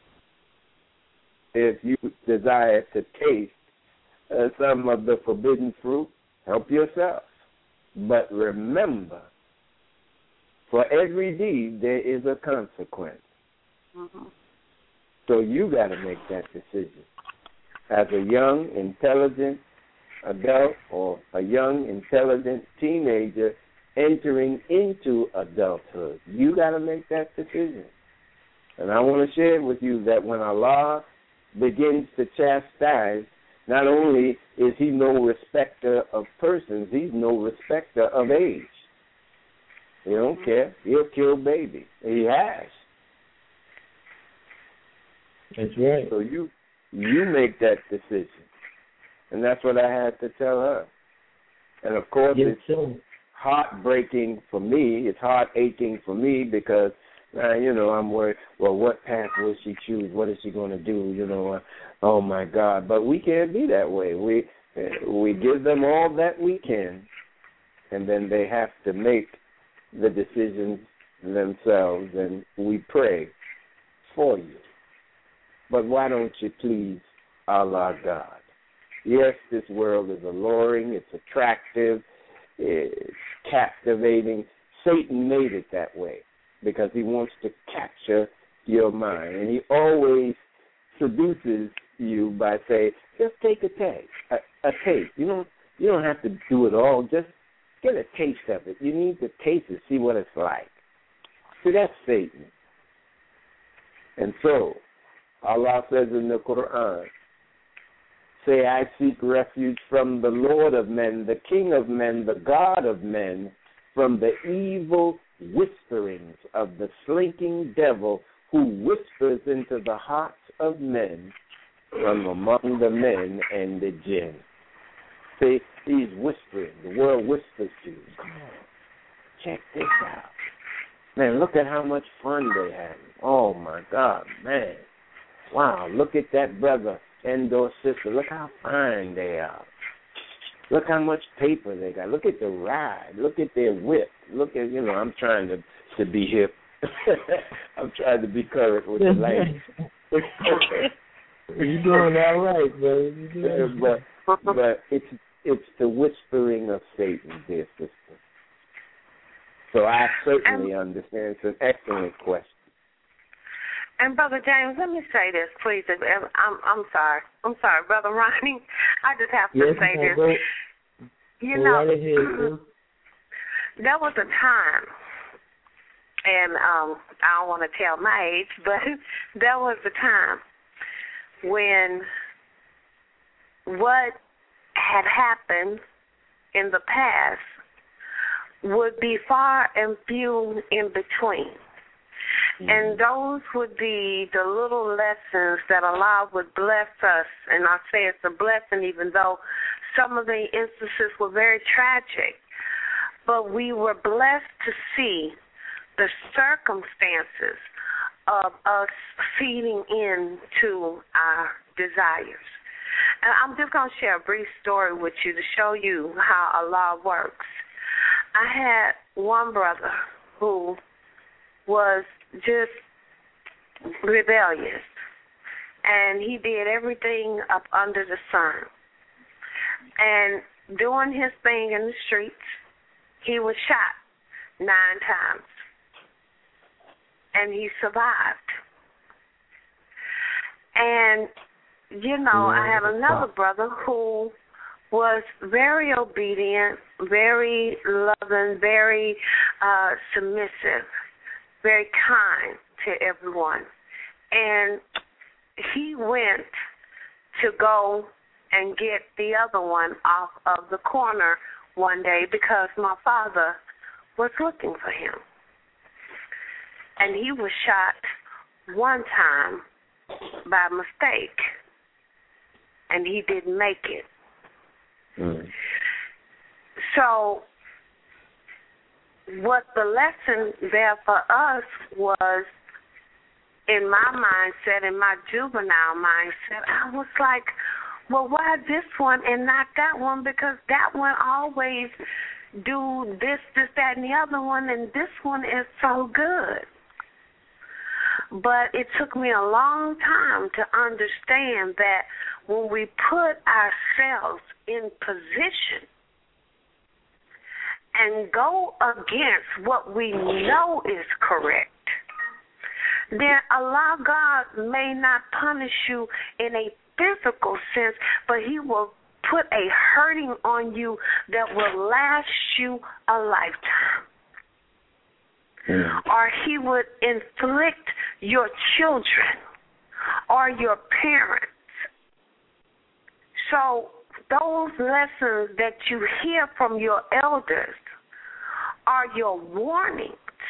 If you desire to taste some of the forbidden fruit, help yourself. But remember, for every deed there is a consequence. Mm-hmm. So you got to make that decision. As a young, intelligent adult or a young, intelligent teenager entering into adulthood, you got to make that decision. And I want to share with you that when Allah begins to chastise, not only is he no respecter of persons, he's no respecter of age. He don't care. He'll kill babies. He has. That's right. So you make that decision. And that's what I had to tell her. And, of course, it's heartbreaking for me. It's heart-aching for me because, I'm worried, well, what path will she choose? What is she going to do? Oh, my God. But we can't be that way. We give them all that we can, and then they have to make the decisions themselves, and we pray for you. But why don't you please Allah God? Yes, this world is alluring, it's attractive, it's captivating. Satan made it that way because he wants to capture your mind. And he always seduces you by saying, just take a taste. A taste. You don't have to do it all. Just get a taste of it. You need to taste it, see what it's like. See, that's Satan. And so, Allah says in the Quran, say, I seek refuge from the Lord of men, the King of men, the God of men, from the evil whisperings of the slinking devil who whispers into the hearts of men from among the men and the jinn. See, he's whispering. The world whispers to you. Come on, check this out. Man, look at how much fun they're having. Oh, my God, man. Wow, look at that brother and or sister. Look how fine they are. Look how much paper they got. Look at the ride. Look at their whip. Look at, I'm trying to be hip. I'm trying to be current with the language. You're doing all right, brother. But it's the whispering of Satan, dear sister. So I certainly understand. It's an excellent question. And Brother James, let me say this, please. I'm sorry. I'm sorry, Brother Ronnie. I just have to say this. Go right ahead, there was a time, and I don't want to tell my age, but there was a time when what had happened in the past would be far and few in between. And those would be the little lessons that Allah would bless us. And I say it's a blessing even though some of the instances were very tragic. But we were blessed to see the circumstances of us feeding into our desires. And I'm just going to share a brief story with you to show you how Allah works. I had one brother who was just rebellious, and he did everything up under the sun. And doing his thing in the streets, he was shot 9 times, and he survived. And, I had another brother who was very obedient, very loving, very submissive, very kind to everyone. And he went to go and get the other one off of the corner one day because my father was looking for him. And he was shot 1 time by mistake, and he didn't make it. So what the lesson there for us was, in my mindset, in my juvenile mindset, I was like, well, why this one and not that one? Because that one always do this, that, and the other one, and this one is so good. But it took me a long time to understand that when we put ourselves in position and go against what we know is correct, then Allah God may not punish you in a physical sense, but He will put a hurting on you that will last you a lifetime. Or He would inflict your children or your parents. So those lessons that you hear from your elders are your warnings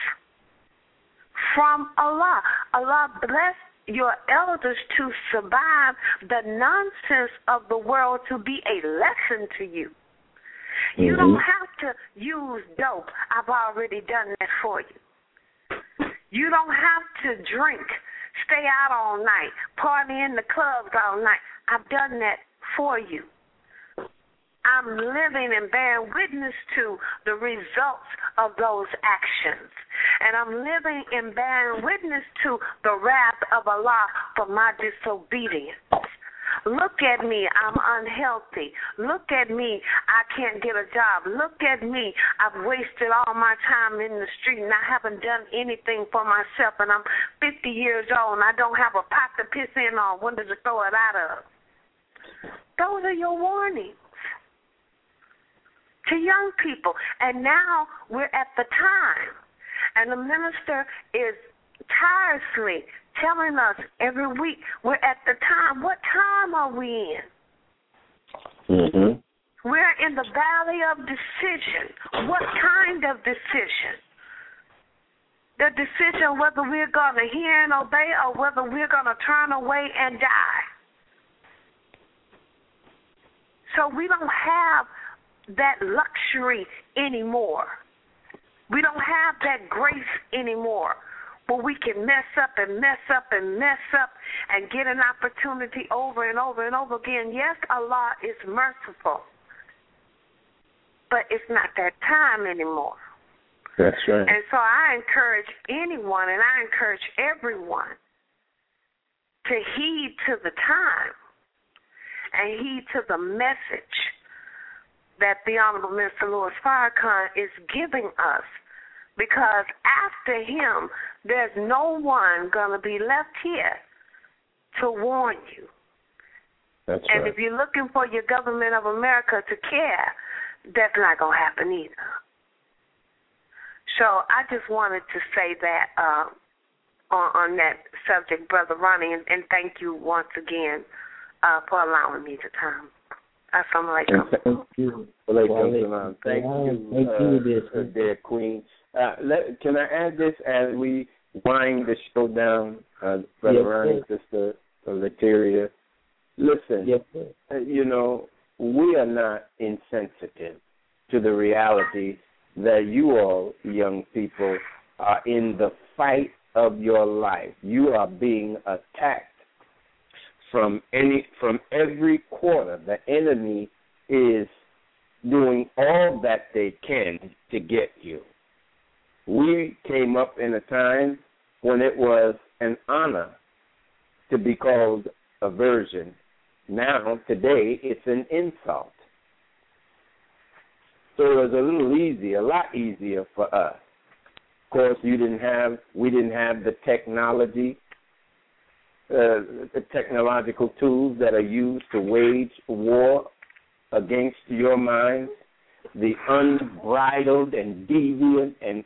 from Allah. Allah bless your elders to survive the nonsense of the world to be a lesson to you. You don't have to use dope. I've already done that for you. You don't have to drink, stay out all night, party in the clubs all night. I've done that for you. I'm living and bearing witness to the results of those actions. And I'm living and bearing witness to the wrath of Allah for my disobedience. Look at me, I'm unhealthy. Look at me, I can't get a job. Look at me, I've wasted all my time in the street and I haven't done anything for myself. And I'm 50 years old and I don't have a pot to piss in or window to throw it out of. Those are your warnings to young people. And now we're at the time. And the minister is tirelessly telling us every week, we're at the time. What time are we in? We're in the valley of decision. What kind of decision? The decision whether we're going to hear and obey or whether we're going to turn away and die. So we don't have that luxury anymore. We don't have that grace anymore where we can mess up and mess up and mess up and get an opportunity over and over and over again. Yes, Allah is merciful, but it's not that time anymore. That's right. And so I encourage anyone and I encourage everyone to heed to the time and heed to the message that the Honorable Mr. Louis Farrakhan is giving us, because after him, there's no one going to be left here to warn you. That's and right. If you're looking for your government of America to care, that's not going to happen either. So I just wanted to say that on that subject, Brother Ronnie, and thank you once again for allowing me the time. Assalamu alaikum. Thank you. Thank you, dear Queen. Can I add this as we wind the show down, Brother Ronnie, Sister Lateria? Listen, you know, we are not insensitive to the reality that you all, young people, are in the fight of your life. You are being attacked from every corner. The enemy is doing all that they can to get you. We came up in a time when it was an honor to be called a virgin. Now, today, it's an insult. So it was a lot easier for us. Of course, we didn't have the technology, the technological tools that are used to wage war against your minds, the unbridled and deviant and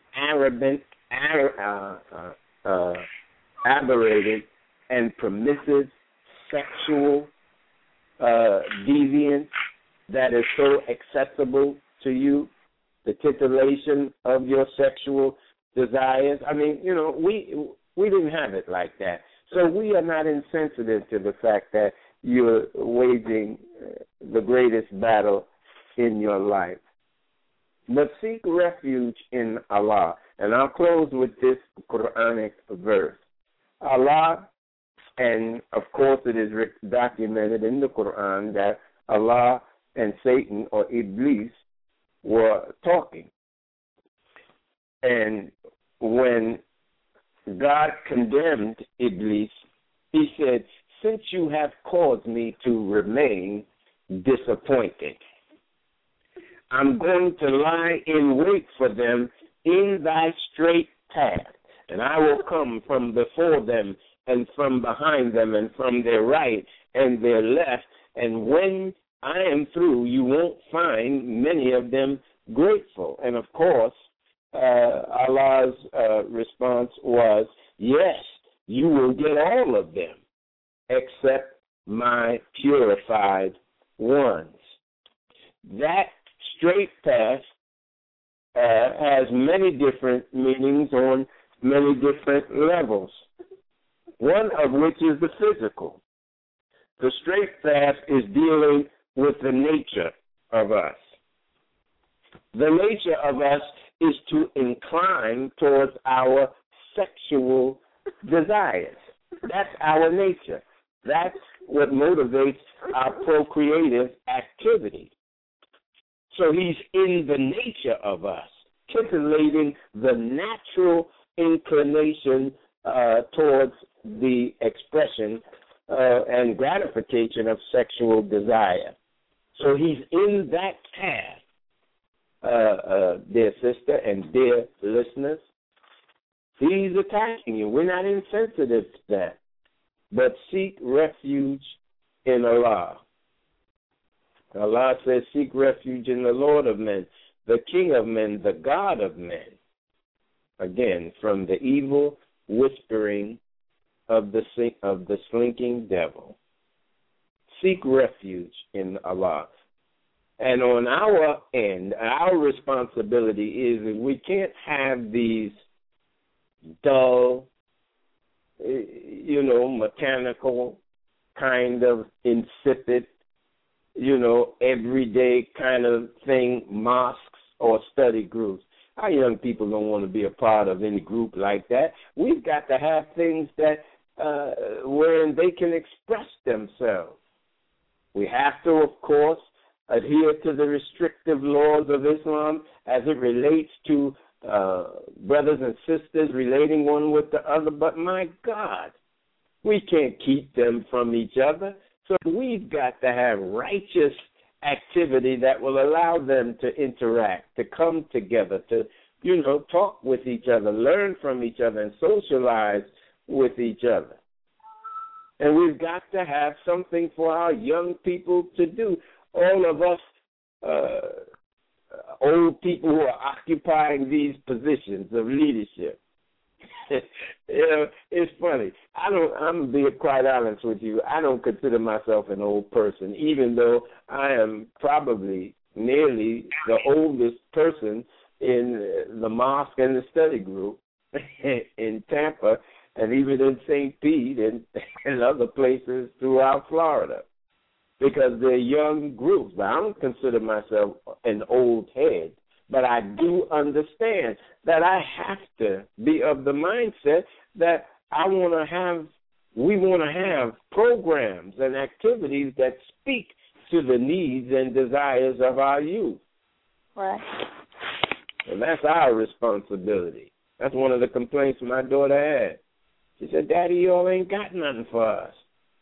aberrated and permissive sexual deviance that is so accessible to you, the titillation of your sexual desires. I mean, you know, we didn't have it like that. So we are not insensitive to the fact that you're waging the greatest battle in your life. but seek refuge in Allah. And I'll close with this Quranic verse. Allah, and of course it is documented in the Quran that Allah and Satan or Iblis were talking. And when God condemned Iblis, he said, since you have caused me to remain disappointed, I'm going to lie in wait for them in thy straight path, and I will come from before them and from behind them and from their right and their left, and when I am through, you won't find many of them grateful. And of course, Allah's response was, yes, you will get all of them, except my purified ones. That straight path has many different meanings on many different levels, one of which is the physical. The straight path is dealing with the nature of us. The nature of us is to incline towards our sexual desires. That's our nature. That's what motivates our procreative activity. So he's in the nature of us, titillating the natural inclination towards the expression and gratification of sexual desire. So he's in that path, dear sister and dear listeners. He's attacking you. We're not insensitive to that. But seek refuge in Allah. Allah says, seek refuge in the Lord of men, the King of men, the God of men. Again, from the evil whispering of the slinking devil. Seek refuge in Allah. And on our end, our responsibility is that we can't have these dull, mechanical, kind of insipid, everyday kind of thing, mosques or study groups. Our young people don't want to be a part of any group like that. We've got to have things that wherein they can express themselves. We have to, of course, adhere to the restrictive laws of Islam as it relates to brothers and sisters relating one with the other. But my God, we can't keep them from each other. So we've got to have righteous activity that will allow them to interact, to come together, to, talk with each other, learn from each other, and socialize with each other. And we've got to have something for our young people to do. All of us old people who are occupying these positions of leadership. It's funny. I'm being quite honest with you. I don't consider myself an old person, even though I am probably nearly the oldest person in the mosque and the study group in Tampa and even in St. Pete and other places throughout Florida, because they're young groups. But I don't consider myself an old head. But I do understand that I have to be of the mindset that we want to have programs and activities that speak to the needs and desires of our youth. Right. And that's our responsibility. That's one of the complaints my daughter had. She said, Daddy, you all ain't got nothing for us.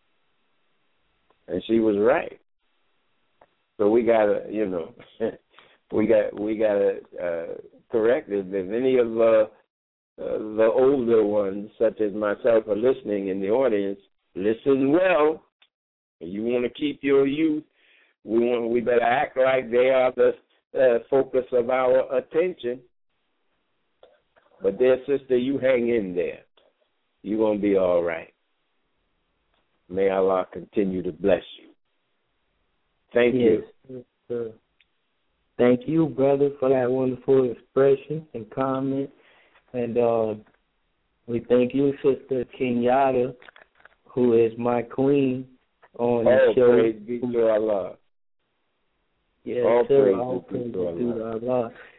And she was right. So we got to, we got to correct it. If any of the older ones, such as myself, are listening in the audience, listen well. If you want to keep your youth, we better act like they are the focus of our attention. But dear sister, you hang in there. You're going to be all right. May Allah continue to bless you. Thank you. Yes. Thank you, brother, for that wonderful expression and comment. And we thank you, Sister Kenyatta, who is my queen on the show. Praise be to Allah. Yes, all sir. All praise be to Allah.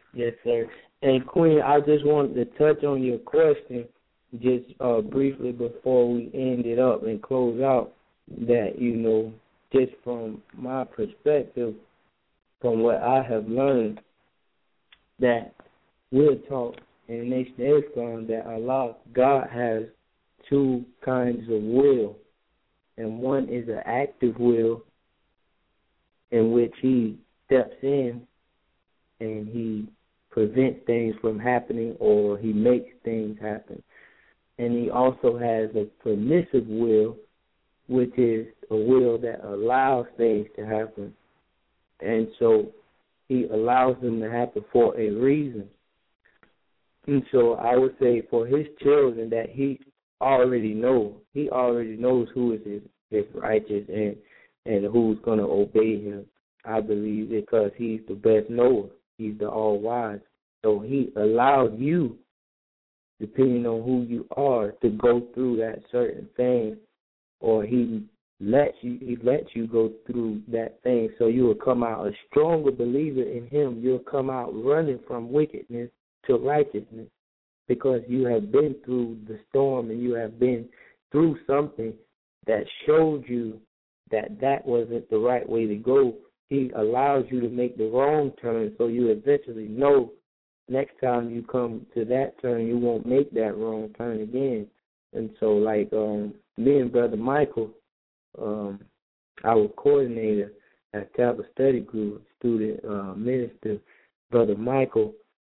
Yes, sir. And Queen, I just wanted to touch on your question just briefly before we end it up and close out. That, you know, just from my perspective, from what I have learned, that we're taught in Nation of Islam that Allah, God has two kinds of will, and one is an active will in which He steps in and He prevents things from happening or He makes things happen. And He also has a permissive will, which is a will that allows things to happen. And so He allows them to happen for a reason. And so I would say for His children that He already knows. He already knows who is his righteous and who's going to obey Him, I believe, because He's the best knower. He's the all-wise. So He allows you, depending on who you are, to go through that certain thing, or He lets you go through that thing so you will come out a stronger believer in Him. You'll come out running from wickedness to righteousness because you have been through the storm and you have been through something that showed you that wasn't the right way to go. He allows you to make the wrong turn so you eventually know next time you come to that turn, you won't make that wrong turn again. And so, like me and Brother Michael, our coordinator at Tablet Study Group, student minister, Brother Michael,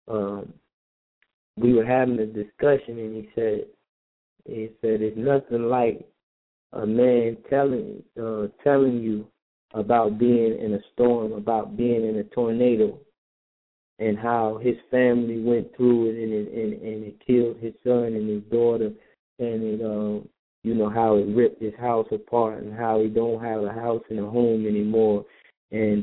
we were having a discussion, and he said it's nothing like a man telling you about being in a storm, about being in a tornado, and how his family went through it, and it killed his son and his daughter, and it you know, how it ripped his house apart, and how he don't have a house and a home anymore. And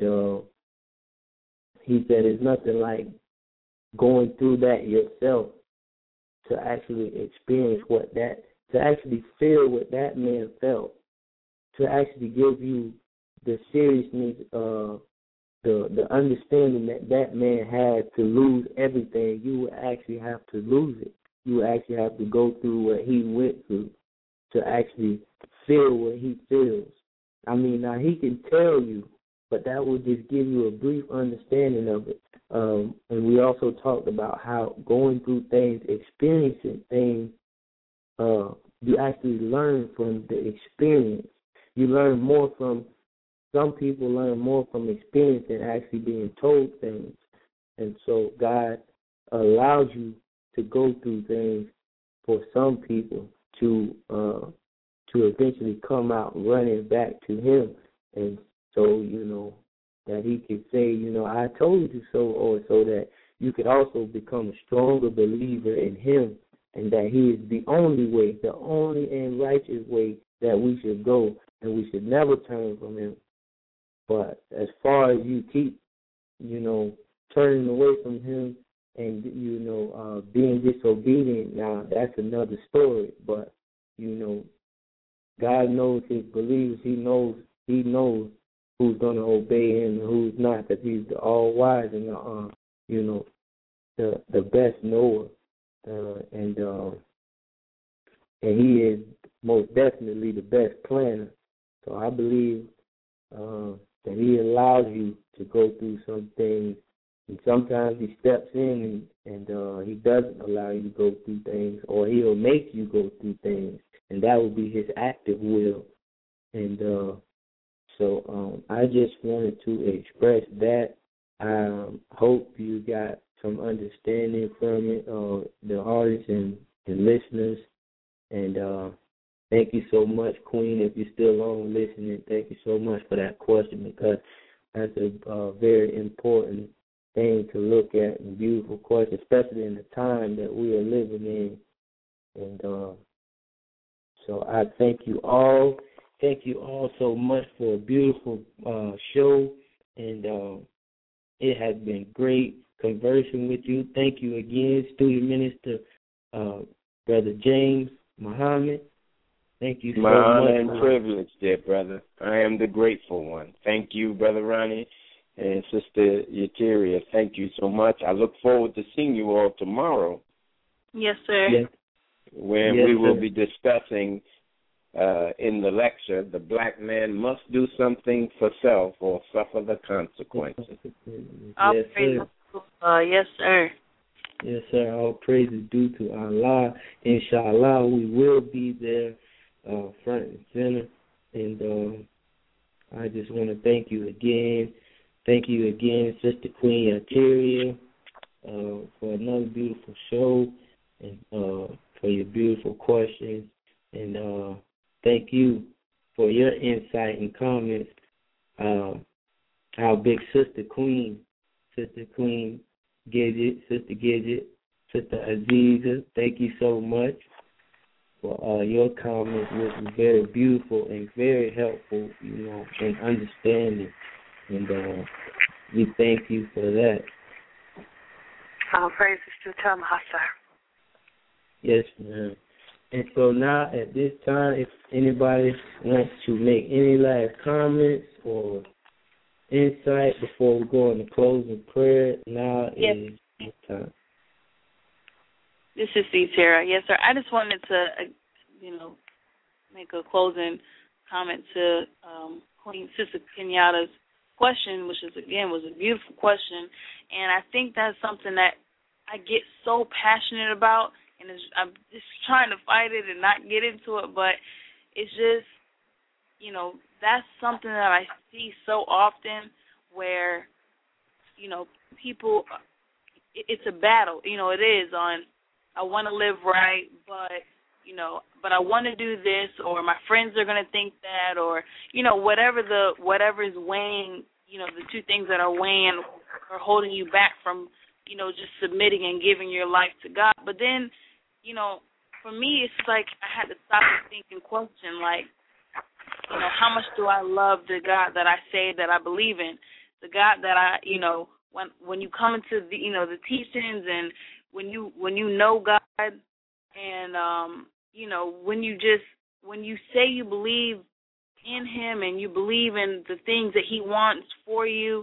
he said it's nothing like going through that yourself to actually experience to actually feel what that man felt, to actually give you the seriousness of the understanding that man had to lose everything. You would actually have to lose it. You would actually have to go through what he went through to actually feel what he feels. I mean, now he can tell you, but that will just give you a brief understanding of it. And we also talked about how going through things, experiencing things, you actually learn from the experience. You learn more from, some people learn more from experience than actually being told things. And so God allows you to go through things for some people to eventually come out running back to Him. And so, you know, that He can say, you know, I told you so, or so that you could also become a stronger believer in Him, and that He is the only way, the only and righteous way that we should go, and we should never turn from Him. But as far as you keep, you know, turning away from Him and, you know, being disobedient, now that's another story. But, you know, God knows His believers. He knows who's going to obey Him and who's not, because He's the all-wise and, you know, the best knower. And He is most definitely the best planner. So I believe that He allows you to go through some things, and sometimes He steps in and He doesn't allow you to go through things, or He'll make you go through things, and that will be His active will. And so I just wanted to express that. I hope you got some understanding from it, the audience and listeners. And thank you so much, Queen. If you're still on listening, thank you so much for that question, because that's a very important thing to look at, and beautiful question, especially in the time that we are living in. And so I thank you all. Thank you all so much for a beautiful show, and it has been great conversing with you. Thank you again, Student Minister Brother James Muhammad. Thank you so much. My honor and privilege, dear brother. I am the grateful one. Thank you, Brother Ronnie, And Sister Yateria, thank you so much. I look forward to seeing you all tomorrow. Yes, sir. Yes. When Yes, we will sir. be discussing in the lecture, the black man must do something for self or suffer the consequences. Yes, sir. Yes, sir. Yes, sir. All praise is due to Allah. Inshallah, we will be there front and center. And I just want to thank you again. Thank you again, Sister Queen Yateria, for another beautiful show and for your beautiful questions. And thank you for your insight and comments. Our big Sister Queen Gidget, Sister Gidget, Sister Aziza, thank you so much for your comments, which was very beautiful and very helpful, and understanding. And we thank you for that. All praises to Allah, sir. Yes, ma'am. And so now at this time, if anybody wants to make any last comments or insight before we go into closing prayer, now is the time. This is C. Tara. Yes, sir. I just wanted to, make a closing comment to Queen Sister Kenyatta's question, which was a beautiful question. And I think that's something that I get so passionate about, and I'm just trying to fight it and not get into it, but it's just, that's something that I see so often where, people, it's a battle, it is on, I want to live right, but I want to do this, or my friends are going to think that, or, whatever is weighing, the two things that are weighing or holding you back from, just submitting and giving your life to God. But then, for me, it's like I had to stop and think and question, like, how much do I love the God that I say that I believe in? The God that I, when you come into the, the teachings, and when you know God, and, when you say you believe in Him and you believe in the things that He wants for you,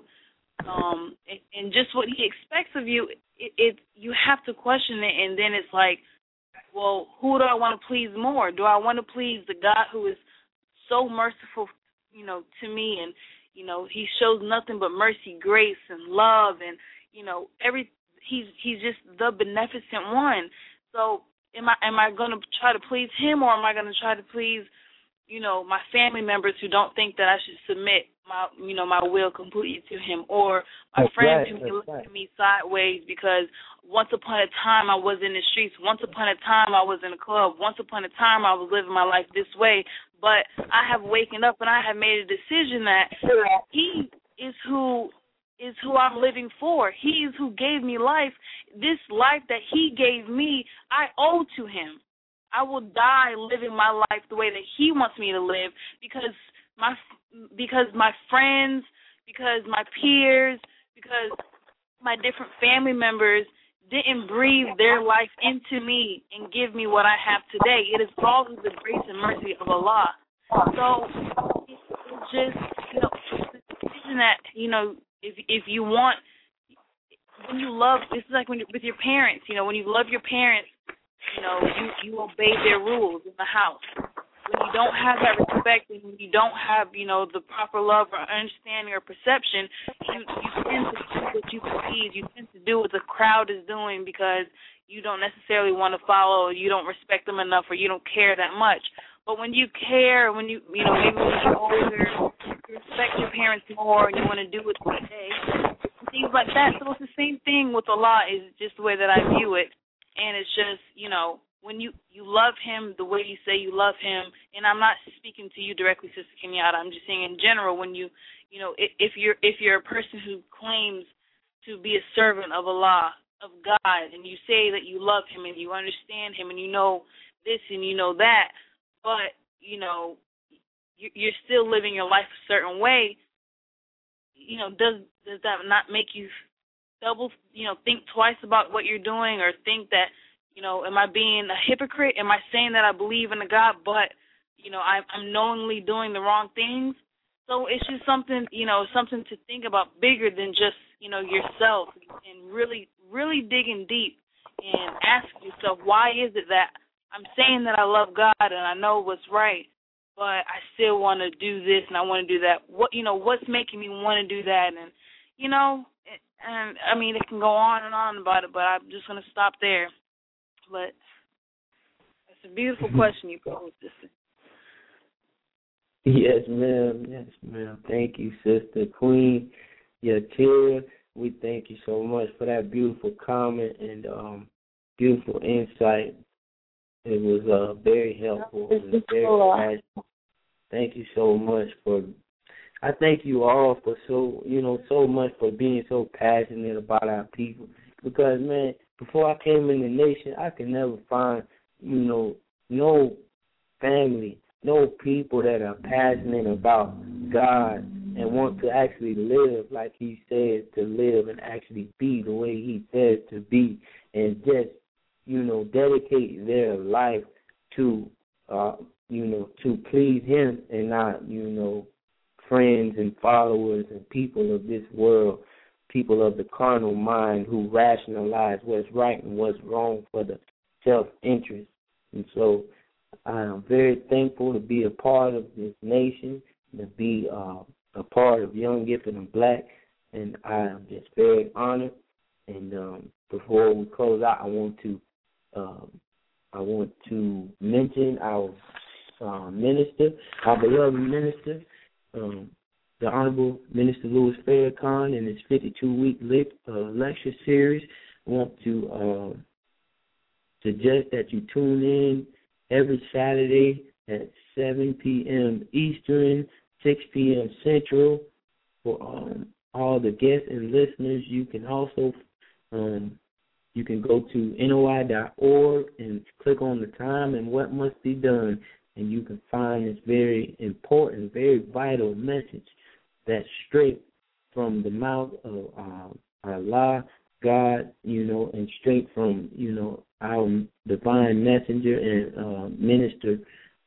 and just what He expects of you, you have to question it, and then it's like, well, who do I want to please more? Do I want to please the God who is so merciful, to me, and, He shows nothing but mercy, grace, and love, and, He's just the beneficent one. So am I going to try to please Him, or am I going to try to please, my family members who don't think that I should submit my will completely to Him, or my friends who look at me sideways because once upon a time I was in the streets, once upon a time I was in a club, once upon a time I was living my life this way, but I have waken up and I have made a decision that He is who I'm living for. He is who gave me life. This life that He gave me, I owe to Him. I will die living my life the way that He wants me to live, because my friends, because my peers, because my different family members didn't breathe their life into me and give me what I have today. It is all through the grace and mercy of Allah. So it's just, the decision that, if you want, when you love, it's like with your parents, when you love your parents, you obey their rules in the house. When you don't have that respect, and when you don't have, the proper love or understanding or perception, you tend to do what you believe. You tend to do what the crowd is doing because you don't necessarily want to follow, or you don't respect them enough, or you don't care that much. But when you care, when maybe when you're older, you respect your parents more, and you want to do what they say, things like that. So it's the same thing with Allah, is just the way that I view it. And it's just, when you love Him the way you say you love Him, and I'm not speaking to you directly, Sister Kenyatta, I'm just saying in general, when if you're a person who claims to be a servant of Allah, of God, and you say that you love Him and you understand Him and you know this and you know that, but, you're still living your life a certain way, does that not make you think twice about what you're doing, or think that, am I being a hypocrite? Am I saying that I believe in a God, but, I'm knowingly doing the wrong things? So it's just something, something to think about, bigger than just, yourself, and really, really digging deep and asking yourself, why is it that I'm saying that I love God and I know what's right, but I still want to do this and I want to do that? What's making me want to do that? And, and I mean, it can go on and on about it, but I'm just going to stop there. But it's a beautiful question you posed, sister. Yes, ma'am. Yes, ma'am. Thank you, Sister Queen Yatira. We thank you so much for that beautiful comment and beautiful insight. It was very helpful and very passionate. Thank you so much I thank you all for so much for being so passionate about our people. Because, man, before I came in the nation, I could never find, no family, no people that are passionate about God and want to actually live like he said to live and actually be the way he says to be, and just, dedicate their life to, to please him and not, friends and followers and people of this world, people of the carnal mind who rationalize what's right and what's wrong for the self-interest. And so I am very thankful to be a part of this nation, to be a part of Young, Gifted, and Black, and I am just very honored. And before we close out, I want to mention our minister, our beloved minister, the Honorable Minister Louis Farrakhan, in his 52-week lecture series. I want to suggest that you tune in every Saturday at 7 p.m. Eastern, 6 p.m. Central. For all the guests and listeners, you can also you can go to NOI.org and click on the time and what must be done, and you can find this very important, very vital message that's straight from the mouth of Allah, God, and straight from, our divine messenger and minister,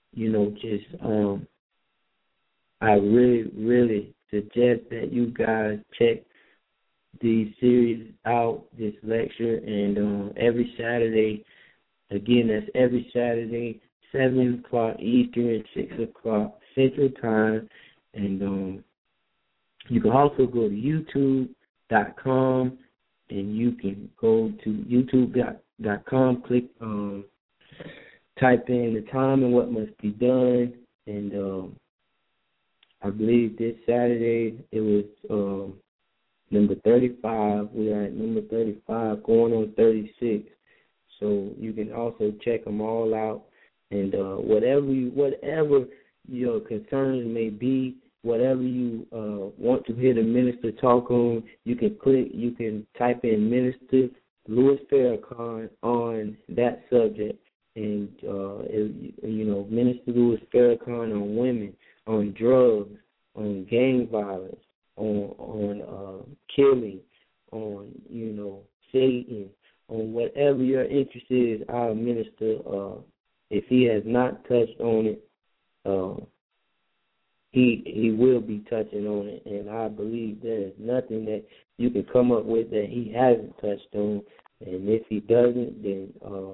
I really, really suggest that you guys check the series out, this lecture, and every Saturday, again, that's every Saturday, 7 o'clock Eastern, 6 o'clock Central Time, and you can also go to YouTube.com, and you can go to YouTube.com, click, type in the time and what must be done, and I believe this Saturday it was number 35. We are at number 35, going on 36. So you can also check them all out, and whatever your concerns may be, whatever you want to hear the minister talk on, you can type in Minister Louis Farrakhan on that subject, and Minister Louis Farrakhan on women, on drugs, on gang violence, on killing, on Satan, on whatever your interest is. Our minister, if he has not touched on it, he will be touching on it, and I believe there is nothing that you can come up with that he hasn't touched on. And if he doesn't, then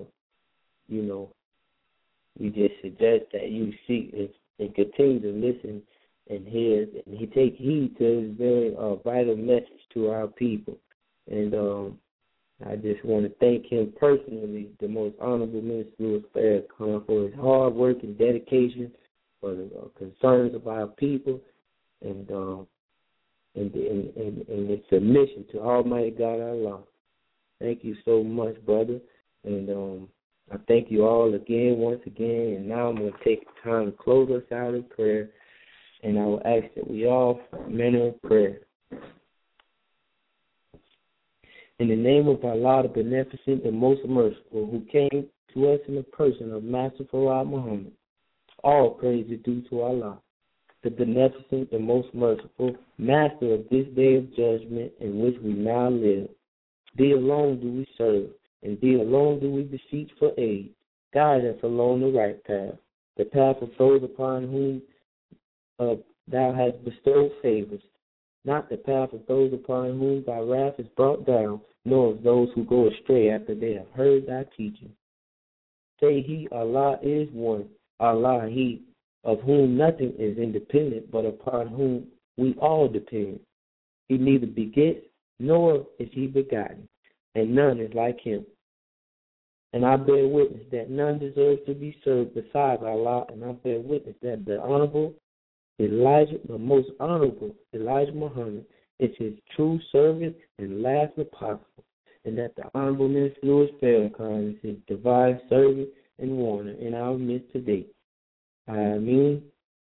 we just suggest that you seek and continue to listen and hear, and he take heed to his very vital message to our people. And I just want to thank him personally, the Most Honorable Minister Louis Farrakhan, for his hard work and dedication for the concerns of our people, and his submission to Almighty God Allah. Thank you so much, brother, and I thank you all again, once again, and now I'm going to take the time to close us out in prayer, and I will ask that we all manner of prayer. In the name of Allah, the Beneficent and Most Merciful, who came to us in the person of Master Farad Muhammad, all praise is due to Allah, the Beneficent and Most Merciful, Master of this day of judgment in which we now live. Thee alone do we serve, and Thee alone do we beseech for aid. Guide us along the right path, the path of those upon whom thou hast bestowed favors, not the path of those upon whom thy wrath is brought down, nor of those who go astray after they have heard thy teaching. Say he, Allah is one, Allah he, of whom nothing is independent, but upon whom we all depend. He neither begets, nor is he begotten, and none is like him. And I bear witness that none deserves to be served besides Allah, and I bear witness that the Honorable Elijah, the most honorable Elijah Muhammad, is his true servant and last apostle, and that the Honorable Minister Louis Farrakhan is his divine servant and warner in our midst today. Ameen.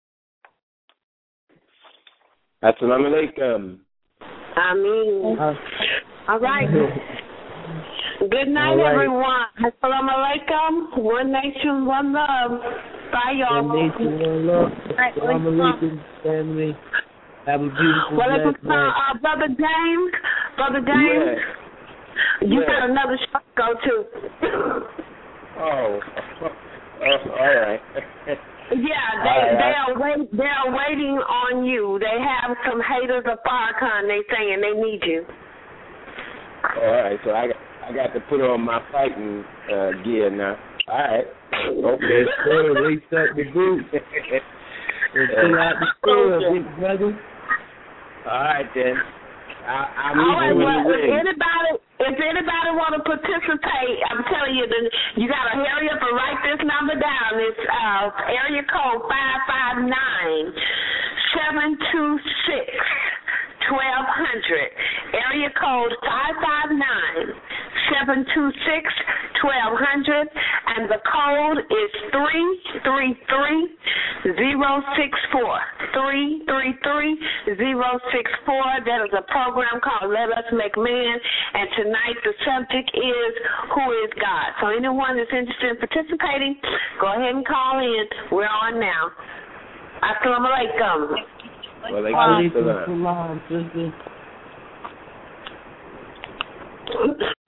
Assalamu alaikum. Ameen. All right. Good night, everyone. Assalamu alaikum. One nation, one love. Bye, y'all. One nation, one love. Assalamu alaikum, family. Have a beautiful night. Brother James. You got another show to go to. Oh, all right. They are waiting on you. They have some haters of Farrakhan. They saying they need you. All right, so I got to put on my fighting gear now. All right. Okay. So lace up the boots. And fill out the store, big brother. All right then. I'll All right, meet you well, in the ring. if anybody want to participate, I'm telling you, you got to hurry up and write this number down. It's area code 559-726-1200. Area code 559-726-1200, and the code is 333-064. 333-064. That is a program called Let Us Make Man, and tonight the subject is Who is God? So anyone that's interested in participating, go ahead and call in. We're on now. Assalamu alaikum. Wa alaikum salam. Salam, sister.